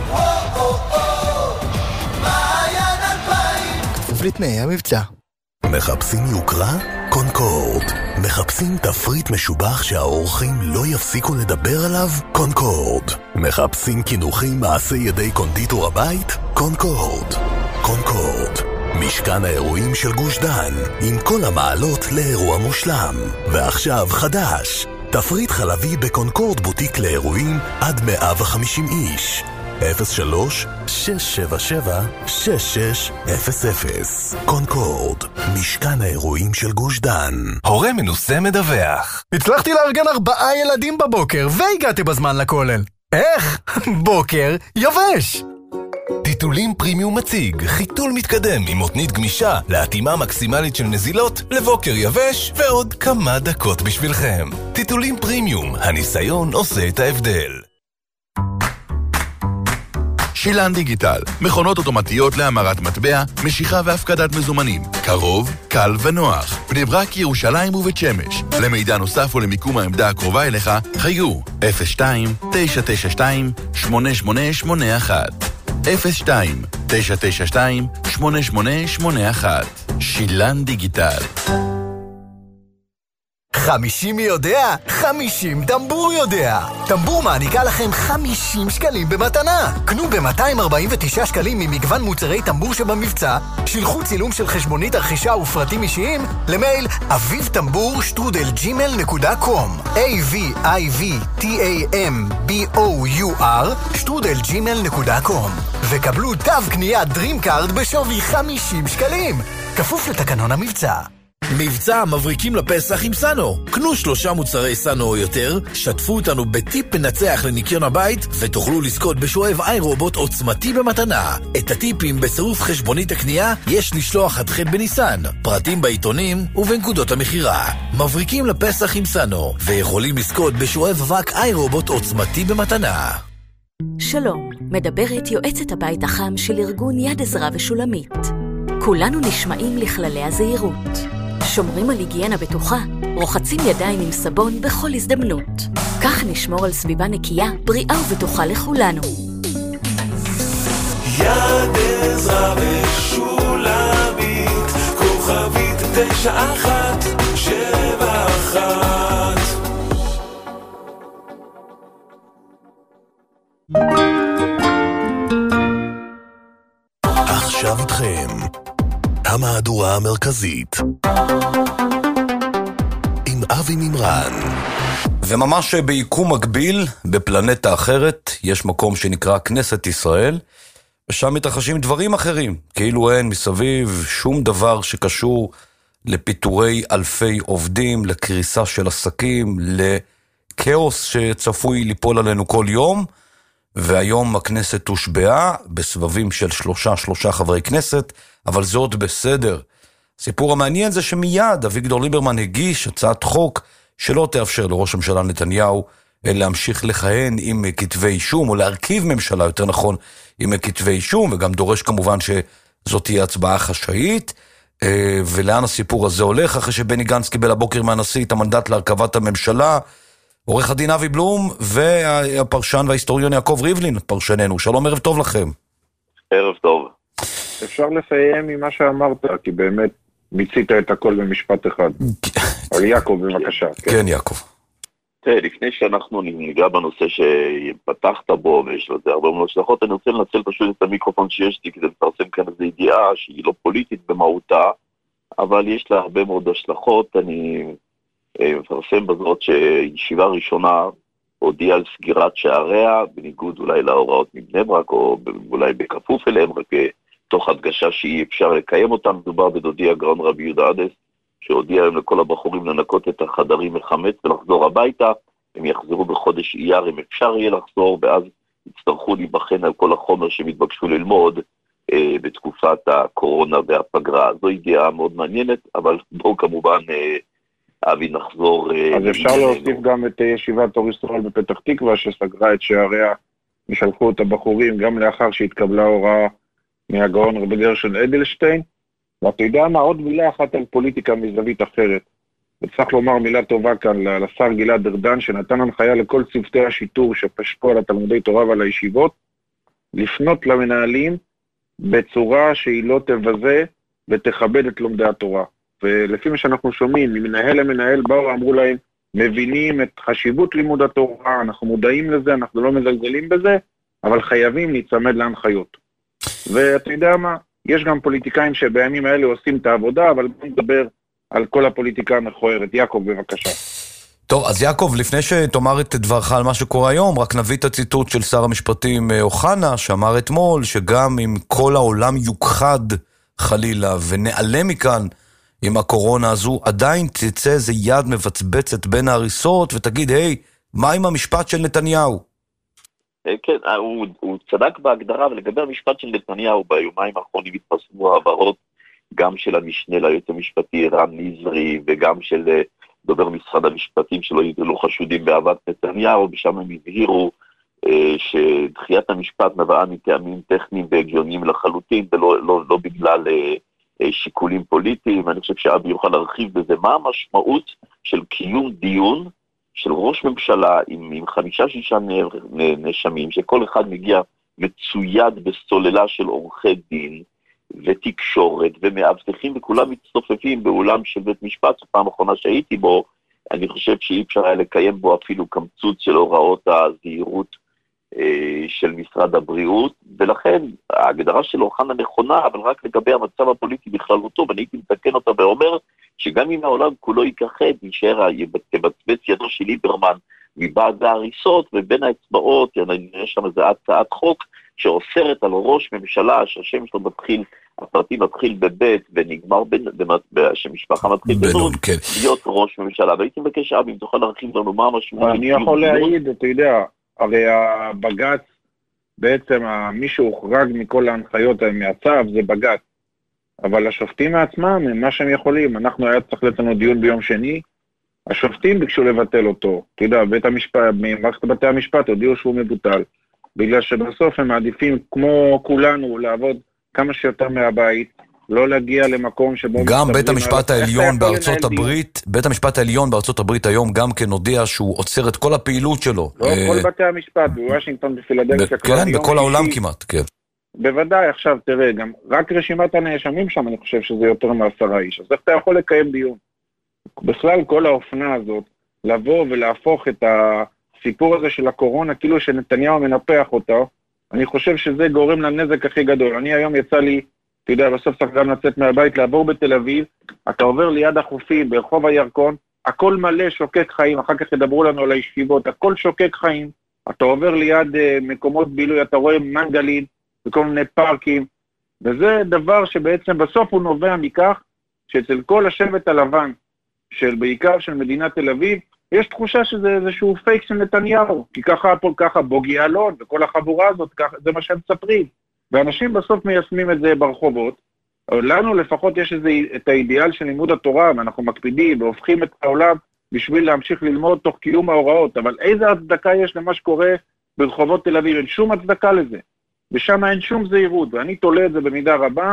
כפוף לתנאי המבצע. מחפשים יוקרה? קונקורד. מחפשים תפריט משובח שהאורחים לא יפסיקו לדבר עליו? קונקורד. מחפשים כינוחים מעשי ידי קונדיטור הבית? קונקורד. קונקורד, משכן האירועים של גוש דן, עם כל המעלות לאירוע מושלם. ועכשיו חדש, תפריט חלבי בקונקורד בוטיק לאירועים עד מאה וחמישים איש. אפס שלוש שש שבע שבע שש שש אפס אפס. קונקורד, משכן האירועים של גוש דן. הורה מנוסה מדווח. הצלחתי לארגן ארבעה ילדים בבוקר והגעתי בזמן לכולל. איך? בוקר יבש. טיטולים פרימיום מציג, חיתול מתקדם עם מותנית גמישה, להתאמה מקסימלית של נזילות, לבוקר יבש ועוד כמה דקות בשבילכם. טיטולים פרימיום, הניסיון עושה את ההבדל. שילן דיגיטל, מכונות אוטומטיות להמרת מטבע, משיכה והפקדת מזומנים. קרוב, קל ונוח. בני ברק, ירושלים ובית שמש. למידע נוסף ולמיקום העמדה הקרובה אליך, חייגו אפס שתיים תשע תשע שתיים שמונה שמונה שמונה אחת. אפס שתיים תשע תשע שתיים שמונה שמונה שמונה אחת. שילן דיגיטל. חמישים יודע, חמישים טמבור יודע. טמבור מעניקה לכם חמישים שקלים במתנה. קנו ב-מאתיים ארבעים ותשעה שקלים ממגוון מוצרי טמבור שבמבצע, שילחו צילום של חשבונית הרכישה ופרטים אישיים למייל אביב טמבור שטרודל ג'ימל נקודה קום a-v-i-v-t-a-m-b-o-u-r שטרודל ג'ימל נקודה קום וקבלו תו קנייה דרים קארד בשווי חמישים שקלים. כפוף לתקנון המבצע. מבצע מבריקים לפסח עם סאנו. קנו שלושה מוצרי סאנו או יותר, שתפו אותנו בטיפ מנצח לניקיון הבית, ותוכלו לזכות בשואב איי רובוט עוצמתי במתנה. את הטיפים בצירוף חשבונית הקנייה יש לשלוח עד ח' בניסן. פרטים בעיתונים ובנקודות המחירה. מבריקים לפסח עם סאנו, ויכולים לזכות בשואב אבק איי רובוט עוצמתי במתנה. שלום, מדברת יועצת הבית החם של ארגון יד עזרה ושולמית. כולנו נשמעים לכללי הזהירות. שומרים על היגיינה בטוחה, רוחצים ידיים עם סבון בכל הזדמנות. כך נשמור על סביבה נקייה, בריאה ובטוחה לכולנו. יד עזרה ושולמית, כוכבית תשע אחת שבע אחת. עכשיו איתכם המהדורה המרכזית עם אבי מימרן. וממש ביקום מקביל, בפלנטה אחרת, יש מקום שנקרא כנסת ישראל, ושם מתרחשים דברים אחרים, כאילו אין מסביב שום דבר שקשור לפיטורי אלפי עובדים, לקריסה של עסקים, לקאוס שצפוי ליפול עלינו כל יום. והיום הכנסת הושבעה בסבבים של שלושה שלושה חברי כנסת, אבל זה עוד בסדר. הסיפור המעניין זה שמיד אביגדור ליברמן הגיש הצעת חוק שלא תאפשר לראש הממשלה נתניהו להמשיך לכהן עם כתבי אישום, או להרכיב ממשלה יותר נכון עם כתבי אישום, וגם דורש כמובן שזאת תהיה הצבעה חשאית. ולאן הסיפור הזה הולך אחרי שבני גנץ קיבל הבוקר מהנשיא את המנדט להרכבת הממשלה? עורך הדין אבי בלום והפרשן וההיסטוריון יעקב ריבלין, פרשננו. שלום, ערב טוב לכם. ערב טוב. אפשר לסיים ממה שאמרת, כי באמת מיצית את הכל במשפט אחד. אבל יעקב, בבקשה. כן, יעקב. תראה, לפני שאנחנו ניגע בנושא שפתחת בו ויש לזה הרבה מאוד השלכות, אני רוצה לנצל פשוט את המיקרופון שיש לי כדי לפרסם כאן איזו ידיעה שהיא לא פוליטית במהותה, אבל יש לה הרבה מאוד השלכות. אני מפרסם בזאת שישיבה ראשונה הודיעה על סגירת שעריה, בניגוד אולי להוראות מבני ברק, או אולי בכפוף אליהם, רק תוך הדגשה שאי אפשר לקיים אותם. מדובר בדודי הגאון רבי יהודה עדס, שהודיע היום לכל הבחורים לנקות את החדרים מחמץ ולחזור הביתה. הם יחזרו בחודש אייר, אם אפשר יהיה לחזור, ואז יצטרכו להיבחן על כל החומר שהם התבקשו ללמוד אה, בתקופת הקורונה והפגרה. זו ידיעה מאוד מעניינת, אבל בואו כמובן, אה, אבי, נחזור... אה, אז אפשר להוסיף גם את ישיבת אור ישראל בפתח תקווה, שסגרה את שעריה, ושלחו את הבחורים, גם לאחר שהתקבלה הוראה מהגאון רבי גרשון אדלשטיין. ואתה יודע מה, עוד מילה אחת על פוליטיקה מזווית אחרת. וצריך לומר מילה טובה כאן לשר גלעד ארדן, שנתן הנחיה לכל צוותי השיטור שפשפו על התלמודי תורה ועל הישיבות, לפנות למנהלים בצורה שהיא לא תבזה ותכבד את לומדי התורה. ולפי מה שאנחנו שומעים, ממנהל למנהל באו אמרו להם, מבינים את חשיבות לימוד התורה, אנחנו מודעים לזה, אנחנו לא מזלזלים בזה, אבל חייבים להצמד להנחיות. ואתה יודע מה, יש גם פוליטיקאים שבימים האלה עושים את העבודה, אבל בוא נדבר על כל הפוליטיקה המכוערת. יעקב, בבקשה. טוב, אז יעקב, לפני שתאמר את דברך על מה שקורה היום, רק נביא את הציטוט של שר המשפטים אוחנה, שאמר אתמול שגם אם כל העולם יוכחד חלילה ונעלם מכאן עם הקורונה הזו, עדיין תצא איזה יד מבצבצת בין ההריסות ותגיד, היי, מה עם המשפט של נתניהו? כן, הוא, הוא צדק בהגדרה, ולגבי המשפט של נתניהו, ביומיים האחרונים התפרסמו העברות גם של המשנה ליועץ המשפטי רן נזרי, וגם של דובר משרד המשפטים שלא ידעו חשודים בעבודת נתניהו, ושם הם הבהירו אה, שדחיית המשפט נבעה מטעמים טכניים והגיוניים לחלוטין, ולא לא, לא בגלל אה, אה, שיקולים פוליטיים. אני חושב שאבי יוכל להרחיב בזה, מה המשמעות של קיום דיון, של ראש ממשלה עם, עם חמישה שישה נשמים, שכל אחד מגיע מצויד בסוללה של עורכי דין ותקשורת ומאבטחים, וכולם מצטופפים באולם של בית משפט. פעם האחרונה שהייתי בו, אני חושב שאי אפשר היה לקיים בו אפילו קמצוץ של הוראות הזהירות אה, של משרד הבריאות, ולכן ההגדרה של אוחנה נכונה, אבל רק לגבי המצב הפוליטי בכללותו, ואני הייתי מתקן אותה ואומר, שגם אם העולם כולו ייכחד, נשאר תבצבץ ידו של ליברמן מבעד ההריסות, ובין האצבעות יש שם איזה הצעת חוק שאוסרת על ראש ממשלה שהשם שלו מתחיל, הפרטי מתחיל בבית ונגמר שמשפחה מתחיל בנון, כן. להיות ראש ממשלה. והייתי מבקש, אבי, אם תוכל להרחיב לנו מה המשמעות. אני יכול להעיד, אתה יודע, הרי הבג"ץ, בעצם מי שהוחרג מכל ההנחיות מהצו זה בג"ץ. אבל השופטים מעצמם, מה שהם יכולים, אנחנו היה צריך לתנו דיון ביום שני, השופטים ביקשו לבטל אותו. אתה יודע, בית המשפט, ממערכת בתי המשפט הודיעו שהוא מבוטל, בגלל שבסוף הם מעדיפים, כמו כולנו, לעבוד כמה שיותר מהבית, לא להגיע למקום שבו... גם בית המשפט העליון בארצות הברית, בית המשפט העליון בארצות הברית היום גם כן הודיע שהוא עוצר את כל הפעילות שלו. לא, כל בתי המשפט, בוושינגטון, בפילדלפיה. כן, בכל העולם כמעט, כן. בוודאי, עכשיו תראה, גם רק רשימת הנאשמים שם, אני חושב שזה יותר מעשרה איש. אז איך אתה יכול לקיים דיון? בכלל, כל האופנה הזאת, לבוא ולהפוך את הסיפור הזה של הקורונה, כאילו שנתניהו מנפח אותה, אני חושב שזה גורם לנזק הכי גדול. אני היום יצא לי, אתה יודע, בסוף צריך גם לצאת מהבית, לעבור בתל אביב, אתה עובר ליד החופים, ברחוב הירקון, הכל מלא שוקק חיים, אחר כך ידברו לנו על הישיבות, הכל שוקק חיים, אתה עובר ליד uh, מקומות בילוי, אתה רואה מנגלים, וכל מיני פארקים, וזה דבר שבעצם בסוף הוא נובע מכך, שאצל כל השבט הלבן, של בעיקר של מדינת תל אביב, יש תחושה שזה איזשהו פייק של נתניהו, כי ככה פה ככה בוגי אלון, וכל החבורה הזאת, ככה, זה מה שהם מספרים, ואנשים בסוף מיישמים את זה ברחובות, לנו לפחות יש איזה, את האידיאל של לימוד התורה, ואנחנו מקפידים והופכים את העולם בשביל להמשיך ללמוד תוך קיום ההוראות, אבל איזה הצדקה יש למה שקורה ברחובות תל אביב? אין שום הצדקה לזה. ושם אין שום זהירות, ואני תולה את זה במידה רבה,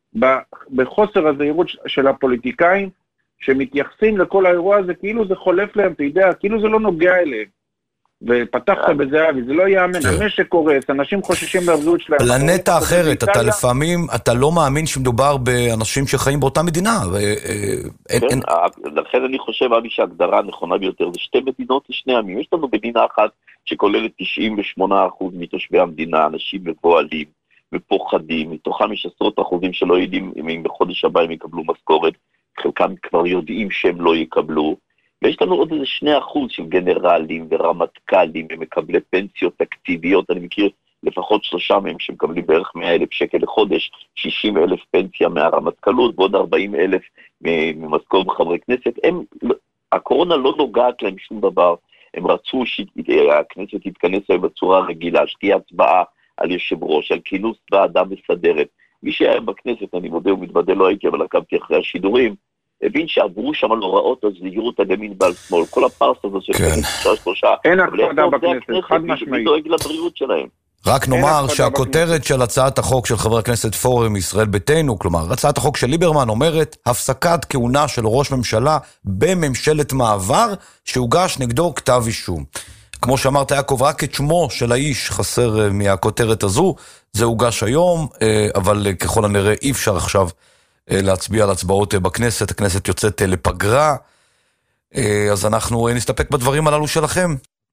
בחוסר הזהירות של הפוליטיקאים, שמתייחסים לכל האירוע הזה, כאילו זה חולף להם, אתה יודע, כאילו זה לא נוגע אליהם. ופתחת בזה, וזה לא יאמן, המשק קורס, אנשים חוששים מהבריאות שלהם. פלנטה אחרת, אתה לפעמים, אתה לא מאמין שמדובר באנשים שחיים באותה מדינה. כן, לכן אני חושב, אבי, שההגדרה הנכונה ביותר זה שתי מדינות לשני עמים. יש לנו מדינה אחת שכוללת תשעים ושמונה אחוז מתושבי המדינה, אנשים מבועלים, ופוחדים, מתוכם יש עשרות אחוזים שלא יודעים אם בחודש הבא הם יקבלו משכורת, חלקם כבר יודעים שהם לא יקבלו, ויש לנו עוד איזה שני אחוז של גנרלים ורמטכ"לים ומקבלי פנסיות אקטיביות, אני מכיר לפחות שלושה מהם שמקבלים בערך מאה אלף שקל לחודש, שישים אלף פנסיה מהרמטכ"לות ועוד ארבעים אלף ממשכורת חברי כנסת. הם, הקורונה לא נוגעת להם שום דבר, הם רצו שהכנסת תתכנס היום בצורה רגילה, שתהיה הצבעה על יושב ראש, על כינוס ועדה מסדרת. מי שהיה בכנסת, אני מודה ומתוודה, לא הייתי, אבל עקבתי אחרי השידורים, הבין שעברו שם על הוראות הזהירות על ימין ועל שמאל, כל הפרס הזה של שלושה שלושה. אין הקפדה בכנסת, חד משמעית. מי דואג לבריאות שלהם? רק נאמר שהכותרת של הצעת החוק של חבר הכנסת פורר מישראל ביתנו, כלומר, הצעת החוק של ליברמן אומרת, הפסקת כהונה של ראש ממשלה בממשלת מעבר, שהוגש נגדו כתב אישום. כמו שאמרת, יעקב, רק את שמו של האיש חסר מהכותרת הזו, זה הוגש היום, אבל ככל הנראה אי אפשר עכשיו להצביע על הצבעות בכנסת, הכנסת יוצאת לפגרה, אז אנחנו נסתפק בדברים הללו שלכם.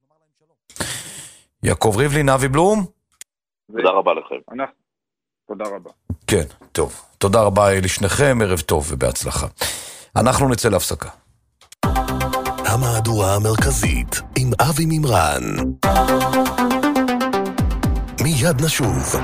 יעקב ריבלין, אבי בלום. תודה רבה לכם. תודה רבה. כן, טוב. תודה רבה לשניכם, ערב טוב ובהצלחה. אנחנו נצא להפסקה. המהדורה המרכזית עם אבי מימרן. מיד נשוב.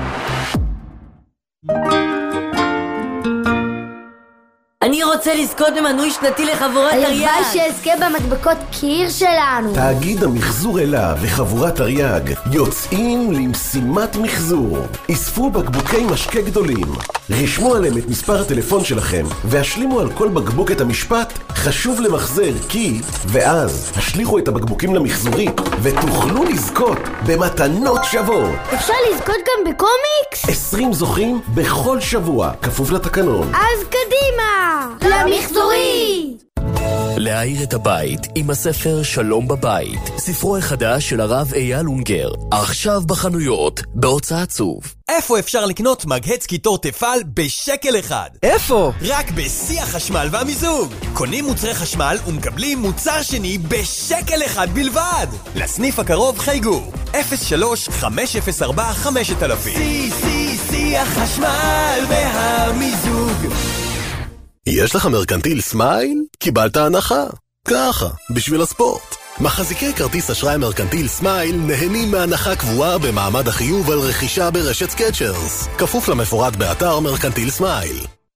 אני רוצה לזכות במנוי שנתי לחבורת תרי"ג. הלוואי שאזכה במדבקות קיר שלנו. תאגיד המחזור אלה וחבורת תרי"ג יוצאים למשימת מחזור. אספו בקבוקי משקה גדולים, רשמו עליהם את מספר הטלפון שלכם והשלימו על כל בקבוק את המשפט חשוב למחזר כי, ואז השליחו את הבקבוקים למחזורית ותוכלו לזכות במתנות שוות. אפשר לזכות גם בקומיקס? עשרים זוכים בכל שבוע, כפוף לתקנון. אז קדימה! למחזורי! להאיר את הבית עם הספר שלום בבית, ספרו החדש של הרב אייל אונגר, עכשיו בחנויות, בהוצאת צוף. איפה אפשר לקנות מגהץ קיטור תפעל בשקל אחד? איפה? רק בשיא החשמל והמיזוג. קונים מוצרי חשמל ומקבלים מוצר שני בשקל אחד בלבד. לסניף הקרוב חייגו אפס שלוש חמש אפס ארבע חמש אלף. שיא שיא שיא החשמל והמיזוג. יש לך מרקנטיל סמייל? קיבלת הנחה. ככה, בשביל הספורט. מחזיקי כרטיס אשראי מרקנטיל סמייל נהנים מהנחה קבועה במעמד החיוב על רכישה ברשת סקצ'רס. כפוף למפורט באתר מרקנטיל סמייל.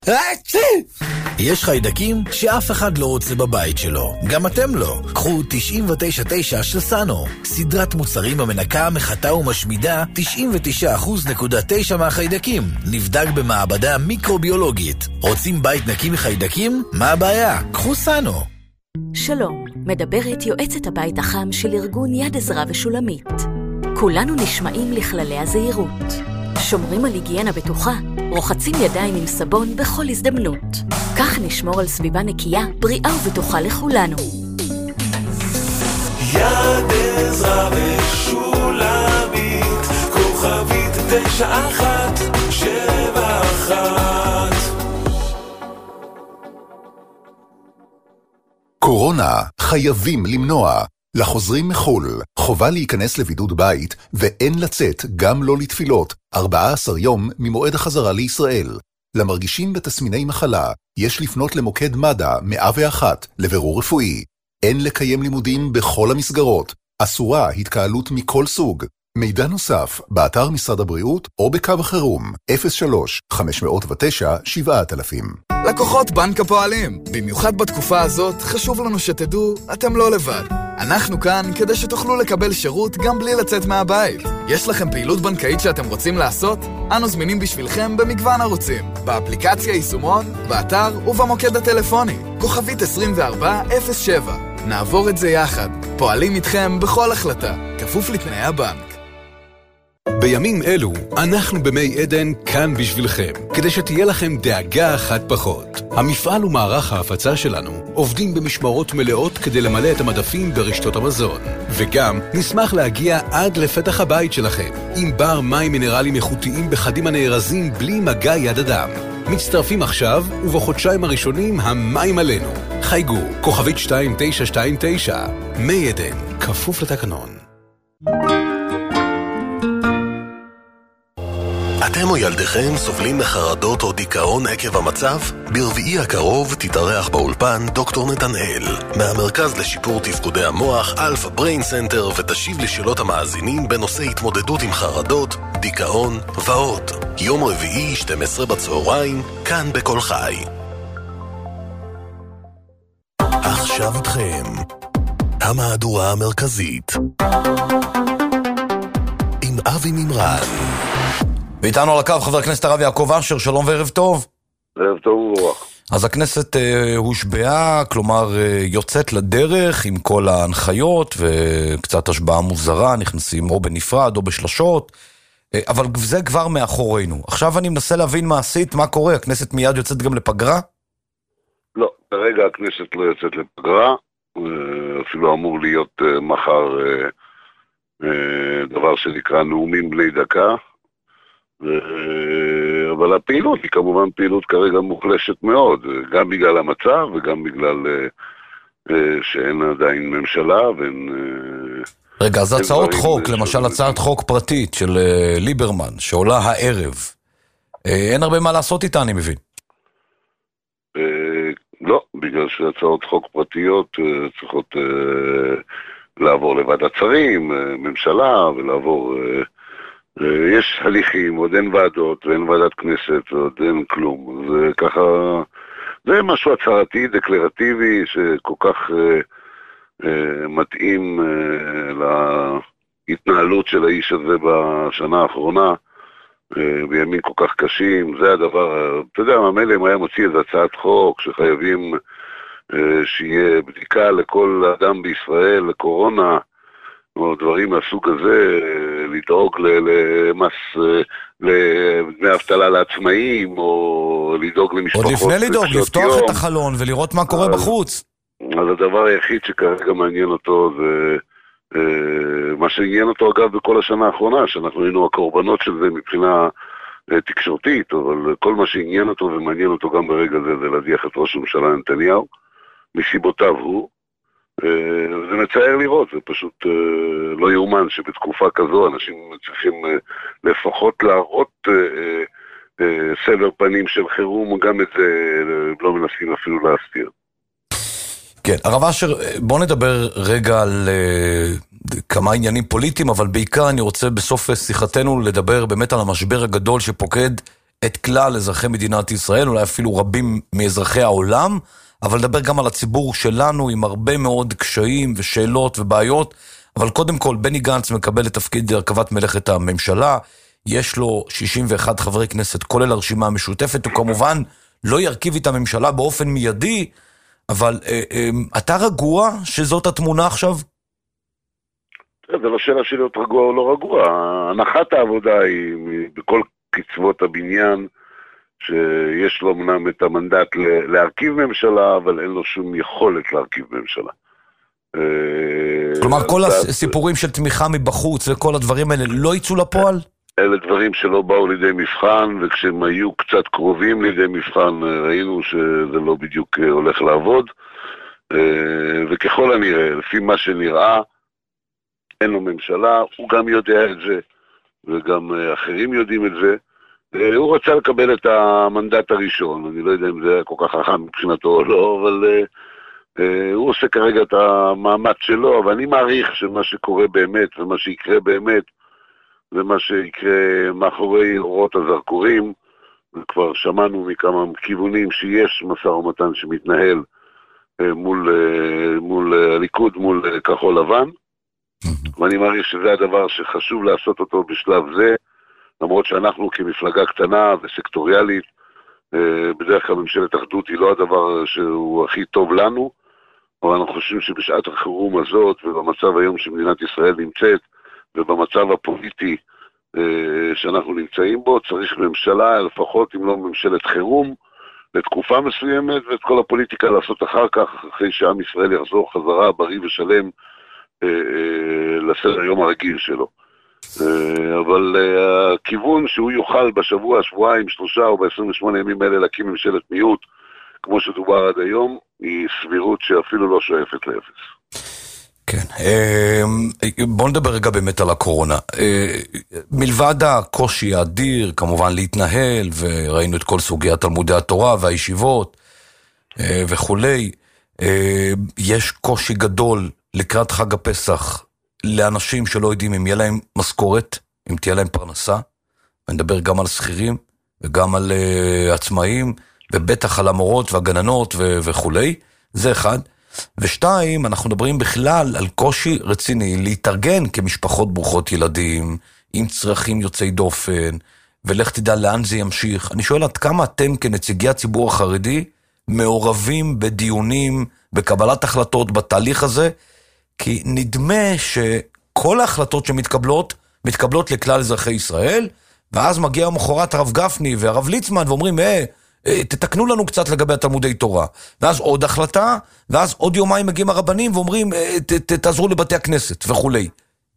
יש חיידקים שאף אחד לא רוצה בבית שלו. גם אתם לא. קחו תשעים ותשע נקודה תשע של סאנו. סדרת מוצרים המנקה, מחתה ומשמידה תשעים ותשע נקודה תשע אחוז מהחיידקים. נבדק במעבדה מיקרוביולוגית. רוצים בית נקי מחיידקים? מה הבעיה? קחו סאנו. שלום, מדברת יועצת הבית החם של ארגון יד עזרא ושולמית. כולנו נשמעים לכללי הזהירות. שומרים על היגיינה בטוחה, רוחצים ידיים עם סבון בכל הזדמנות. כך נשמור על סביבה נקייה, בריאה ובטוחה לכולנו. יד עזרא ושולמית, כוכבית תשע אחת שבע אחת. קורונה חייבים למנוע. לחוזרים מחול, חובה להיכנס לבידוד בית ואין לצאת גם לא לתפילות, ארבעה עשר יום ממועד החזרה לישראל. למרגישים בתסמיני מחלה, יש לפנות למוקד מד"א מאה ואחת לבירור רפואי. אין לקיים לימודים בכל המסגרות, אסורה התקהלות מכל סוג. מידע נוסף, באתר משרד הבריאות או בקו החירום, אפס שלוש חמש אפס תשע שבע אלפים. לקוחות בנק הפועלים, במיוחד בתקופה הזאת, חשוב לנו שתדעו, אתם לא לבד. אנחנו כאן כדי שתוכלו לקבל שירות גם בלי לצאת מהבית. יש לכם פעילות בנקאית שאתם רוצים לעשות? אנו זמינים בשבילכם במגוון ערוצים, באפליקציה יישומון, באתר ובמוקד הטלפוני, כוכבית עשרים וארבע אפס שבע. נעבור את זה יחד, פועלים איתכם בכל החלטה, כפוף לתנאי הבנק. בימים אלו, אנחנו במי עדן כאן בשבילכם, כדי שתהיה לכם דאגה אחת פחות. המפעל ומערך ההפצה שלנו עובדים במשמרות מלאות כדי למלא את המדפים ברשתות המזון. וגם נשמח להגיע עד לפתח הבית שלכם, עם בר מים מינרלים איכותיים בחדים הנארזים בלי מגע יד אדם. מצטרפים עכשיו, ובחודשיים הראשונים המים עלינו. חייגו, כוכבית שתיים תשע שתיים תשע, מי עדן, כפוף לתקנון. אתם או ילדיכם סובלים מחרדות או דיכאון עקב המצב? ברביעי הקרוב תתארח באולפן דוקטור נתנאל מהמרכז לשיפור תפקודי המוח אלפא בריין סנטר, ותשיב לשאלות המאזינים בנושא התמודדות עם חרדות, דיכאון ועוד. יום רביעי שתים עשרה בצהריים, כאן בכל חי. עכשיו איתכם המהדורה המרכזית עם אבי מימרן. ואיתנו על הקו חבר הכנסת הרב יעקב אשר, שלום וערב טוב. ערב טוב וברוך. אז הכנסת אה, הושבעה, כלומר אה, יוצאת לדרך עם כל ההנחיות וקצת השבעה מוזרה, נכנסים או בנפרד או בשלשות, אה, אבל זה כבר מאחורינו. עכשיו אני מנסה להבין מעשית מה קורה, הכנסת מיד יוצאת גם לפגרה? לא, כרגע הכנסת לא יוצאת לפגרה, אפילו אמור להיות אה, מחר אה, אה, דבר שנקרא נאומים בני דקה, אבל הפעילות היא כמובן פעילות כרגע מוחלשת מאוד, גם בגלל המצב וגם בגלל שאין עדיין ממשלה ואין... רגע, אז הצעות חוק, למשל הצעת חוק פרטית של ליברמן שעולה הערב, אין הרבה מה לעשות איתה, אני מבין. לא, בגלל שהצעות חוק פרטיות צריכות לעבור לוועדת שרים, ממשלה, ולעבור... יש הליכים, עוד אין ועדות, ואין ועדת כנסת, ועוד אין כלום. זה ככה, זה משהו הצהרתי, דקלרטיבי, שכל כך אה, אה, מתאים אה, להתנהלות של האיש הזה בשנה האחרונה, אה, בימים כל כך קשים. זה הדבר, אתה יודע, המלם היה מוציא איזו הצעת חוק שחייבים אה, שיהיה בדיקה לכל אדם בישראל, לקורונה, או דברים מהסוג הזה, לדאוג למס, לדמי אבטלה לעצמאים, או לדאוג למשפחות. עוד לפני לדאוג, לפתוח את החלון ולראות מה קורה בחוץ. אז הדבר היחיד שכרגע מעניין אותו זה, מה שעניין אותו אגב בכל השנה האחרונה, שאנחנו היינו הקורבנות של זה מבחינה תקשורתית, אבל כל מה שעניין אותו ומעניין אותו גם ברגע זה, זה להדיח את ראש הממשלה נתניהו, מסיבותיו הוא, זה מצער לראות, זה פשוט לא יאומן שבתקופה כזו אנשים צריכים לפחות להראות סבר פנים של חירום, גם את זה לא מנסים אפילו להסתיר. כן, הרב אשר, בוא נדבר רגע על כמה עניינים פוליטיים, אבל בעיקר אני רוצה בסוף שיחתנו לדבר באמת על המשבר הגדול שפוקד את כלל אזרחי מדינת ישראל, אולי אפילו רבים מאזרחי העולם, אבל לדבר גם על הציבור שלנו עם הרבה מאוד קשיים ושאלות ובעיות. אבל קודם כל, בני גנץ מקבל את תפקיד הרכבת מלאכת הממשלה, יש לו שישים ואחד חברי כנסת, כולל הרשימה המשותפת, הוא כמובן לא ירכיב את הממשלה באופן מיידי, אבל אה, אה, אתה רגוע שזאת התמונה עכשיו? זה לא שאלה של להיות רגוע או לא רגוע, הנחת העבודה היא בכל קצוות הבניין, שיש לו אמנם את המנדט להרכיב ממשלה, אבל אין לו שום יכולת להרכיב ממשלה. כלומר, כל הסיפורים של תמיכה מבחוץ וכל הדברים האלה לא יצאו לפועל? אלה דברים שלא באו לידי מבחן, וכשהם היו קצת קרובים לידי מבחן, ראינו שזה לא בדיוק הולך לעבוד, וככל הנראה, לפי מה שנראה, אין לו ממשלה, הוא גם יודע את זה, וגם אחרים יודעים את זה, הוא רוצה לקבל את המנדט הראשון, אני לא יודע אם זה היה כל כך חכם מבחינתו או לא, אבל uh, uh, הוא עושה כרגע את המאמץ שלו, אבל אני מעריך שמה שקורה באמת ומה שיקרה באמת, ומה שיקרה מאחורי אורות הזרקורים, וכבר שמענו מכמה כיוונים שיש משא ומתן שמתנהל uh, מול, uh, מול הליכוד, מול uh, כחול לבן, ואני מעריך שזה הדבר שחשוב לעשות אותו בשלב זה, למרות שאנחנו כמפלגה קטנה וסקטוריאלית, בדרך כלל ממשלת אחדות היא לא הדבר שהוא הכי טוב לנו, אבל אנחנו חושבים שבשעת החירום הזאת ובמצב היום שמדינת ישראל נמצאת, ובמצב הפוליטי שאנחנו נמצאים בו, צריך ממשלה, לפחות אם לא ממשלת חירום, לתקופה מסוימת, ואת כל הפוליטיקה לעשות אחר כך, אחרי שעם ישראל יחזור חזרה בריא ושלם לסדר היום הרגיל שלו. אבל הכיוון שהוא יוכל בשבוע, שבועיים, שלושה או ב-עשרים ושמונה ימים האלה להקים ממשלת מיעוט, כמו שדובר עד היום, היא סבירות שאפילו לא שואפת לאפס. כן, בואו נדבר רגע באמת על הקורונה. מלבד הקושי האדיר, כמובן להתנהל, וראינו את כל סוגי תלמודי התורה והישיבות וכולי, יש קושי גדול לקראת חג הפסח לאנשים שלא יודעים אם יהיה להם משכורת, אם תהיה להם פרנסה, ונדבר גם על שכירים וגם על עצמאים, ובטח על המורות והגננות וכולי, זה אחד. ושתיים, אנחנו מדברים בכלל על קושי רציני להתארגן כמשפחות ברוכות ילדים, עם צרכים יוצאי דופן, ולך תדע לאן זה ימשיך. אני שואל עד כמה אתם כנציגי הציבור החרדי מעורבים בדיונים, בקבלת החלטות בתהליך הזה, כי נדמה שכל ההחלטות שמתקבלות, מתקבלות לכלל אזרחי ישראל, ואז מגיע המחרת הרב גפני והרב ליצמן ואומרים, אה, תתקנו לנו קצת לגבי התלמודי תורה. ואז עוד החלטה, ואז עוד יומיים מגיעים הרבנים ואומרים, תעזרו לבתי הכנסת וכולי.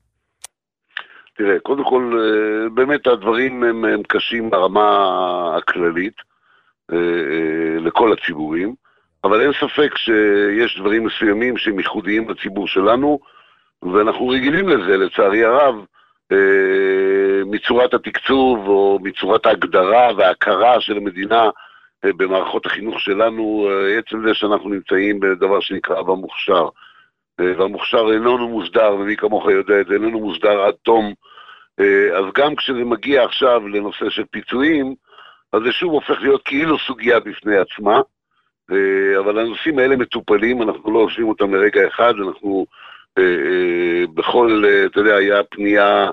תראה, קודם כל, באמת הדברים הם, הם קשים ברמה הכללית, לכל הציבורים, אבל אין ספק שיש דברים מסוימים שהם ייחודיים לציבור שלנו, ואנחנו רגילים לזה, לצערי הרב, מצורת התקצוב או מצורת ההגדרה וההכרה של המדינה במערכות החינוך שלנו, עצם זה שאנחנו נמצאים בדבר שנקרא במוכשר, והמוכשר איננו מוסדר, ומי כמוך יודע את זה, איננו מוסדר עד תום, אז גם כשזה מגיע עכשיו לנושא של פיצויים, אז זה שוב הופך להיות כאילו סוגיה בפני עצמה, אבל הנושאים האלה מטופלים, אנחנו לא עושים אותם לרגע אחד, אנחנו בכל, אתה יודע, היה פנייה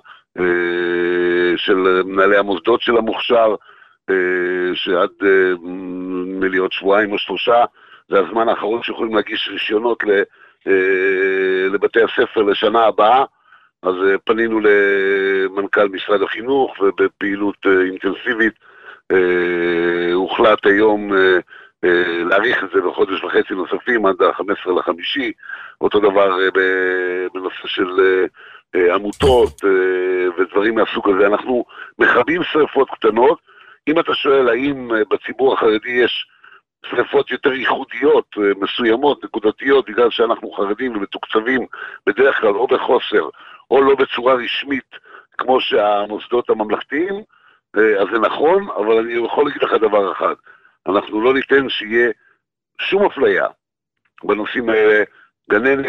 של מנהלי המוסדות של המוכשר, שעד מליות שבועיים או שלושה, זה הזמן האחרון שיכולים להגיש רישיונות לבתי הספר לשנה הבאה, אז פנינו למנכ"ל משרד החינוך, ובפעילות אינטנסיבית הוחלט היום להאריך את זה בחודש וחצי נוספים עד ה-חמישה עשר לחמישי, אותו דבר בנושא של עמותות ודברים מהסוג הזה. אנחנו מכבים שריפות קטנות. אם אתה שואל האם בציבור החרדי יש שריפות יותר ייחודיות, מסוימות, נקודתיות, בגלל שאנחנו חרדים ומתוקצבים בדרך כלל או בחוסר או לא בצורה רשמית כמו שהמוסדות הממלכתיים, אז זה נכון, אבל אני יכול להגיד לך דבר אחד, אנחנו לא ניתן שיהיה שום אפליה בנושאים האלה, גננת,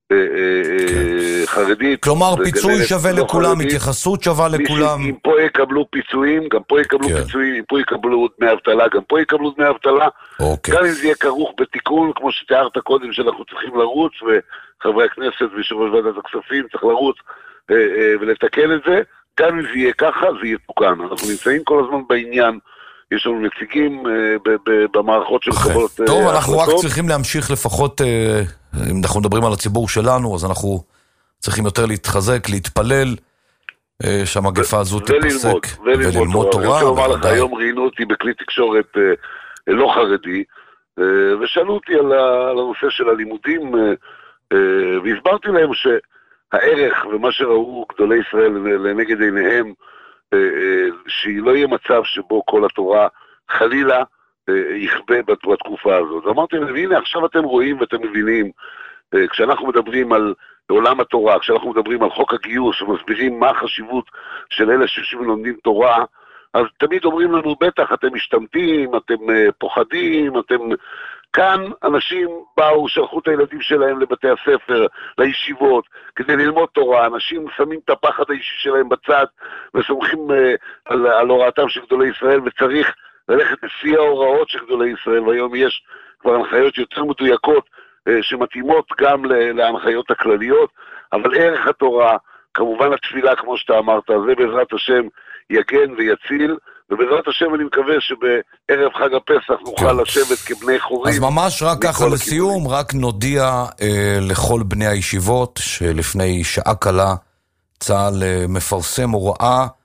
חרדית. כלומר, פיצוי שווה לכולם, התייחסות שווה לכולם. אם פה יקבלו פיצויים, גם פה יקבלו פיצויים, אם פה יקבלו דמי אבטלה, גם פה יקבלו דמי אבטלה. גם אם זה יהיה כרוך בתיקון, כמו שתיארת קודם, שאנחנו צריכים לרוץ, וחברי הכנסת ויושב ראש ועדת הכספים צריך לרוץ ולתקן את זה, גם אם זה יהיה ככה, זה יתוקן. אנחנו נמצאים כל הזמן בעניין, יש לנו נציגים במערכות של קבלות. טוב, אנחנו רק צריכים להמשיך לפחות, אם אנחנו מדברים על הציבור שלנו, אז אנחנו צריכים יותר להתחזק, להתפלל, שהמגפה הזו תפסק, וללמוד תורה. אני רוצה לומר לך, היום ראינו אותי בכלי תקשורת לא חרדי, ושאלו אותי על הנושא של הלימודים, והסברתי להם שהערך ומה שראו גדולי ישראל לנגד עיניהם, שהיא לא יהיה מצב שבו כל התורה חלילה יכבה בתקופה הזאת. אמרתי להם, הנה עכשיו אתם רואים ואתם מבינים, כשאנחנו מדברים על עולם התורה, כשאנחנו מדברים על חוק הגיוס ומסבירים מה החשיבות של אלה שיושבים ולומדים תורה, אז תמיד אומרים לנו, בטח אתם משתמטים, אתם פוחדים, אתם... כאן אנשים באו, שלחו את הילדים שלהם לבתי הספר, לישיבות, כדי ללמוד תורה. אנשים שמים את הפחד האישי שלהם בצד, וסומכים uh, על, על הוראתם של גדולי ישראל, וצריך ללכת לפי ההוראות של גדולי ישראל, והיום יש כבר הנחיות יותר מדויקות, uh, שמתאימות גם להנחיות הכלליות, אבל ערך התורה, כמובן התפילה, כמו שאתה אמרת, זה בעזרת השם יגן ויציל, ובעזרת השם אני מקווה שבערב חג הפסח נוכל לשבת כבני חורים. אז ממש רק ככה לסיום, רק נודיע אה, לכל בני הישיבות, שלפני שעה קלה צה"ל אה, מפרסם הוראה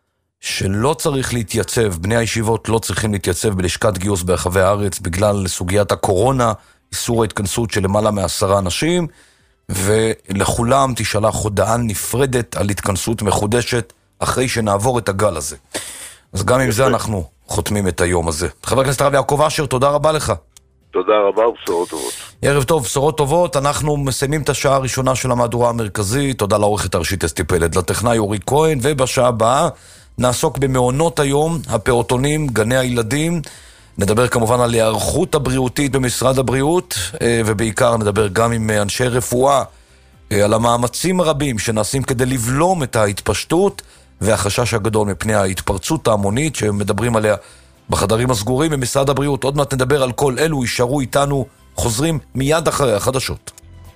שלא צריך להתייצב, בני הישיבות לא צריכים להתייצב בלשכת גיוס ברחבי הארץ בגלל סוגיית הקורונה, איסור ההתכנסות של למעלה מעשרה אנשים, ולכולם תשלח הודעה נפרדת על התכנסות מחודשת אחרי שנעבור את הגל הזה. אז גם עם זה אנחנו חותמים את היום הזה. חבר הכנסת הרב יעקב אשר, תודה רבה לך. תודה רבה ובשורות טובות. ערב טוב, בשורות טובות. אנחנו מסיימים את השעה הראשונה של המהדורה המרכזית. תודה לעורכת הראשית אסתי פלד, לטכנאי אורי כהן, ובשעה הבאה נעסוק במעונות היום, הפעוטונים, גני הילדים. נדבר כמובן על ההיערכות הבריאותית במשרד הבריאות, ובעיקר נדבר גם עם אנשי רפואה על המאמצים הרבים שנעשים כדי לבלום את ההתפשטות והחשש הגדול מפני ההתפרצות ההמונית שמדברים עליה בחדרים הסגורים במשרד הבריאות. עוד מעט נדבר על כל אלו, יישארו איתנו, חוזרים מיד אחרי החדשות.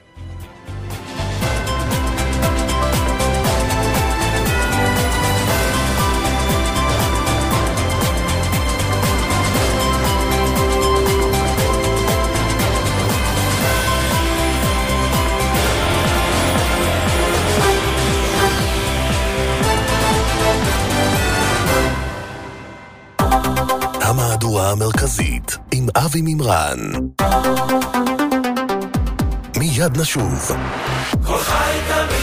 המהדורה המרכזית עם אבי ממרן. מיד נשוב. כל חי תמיד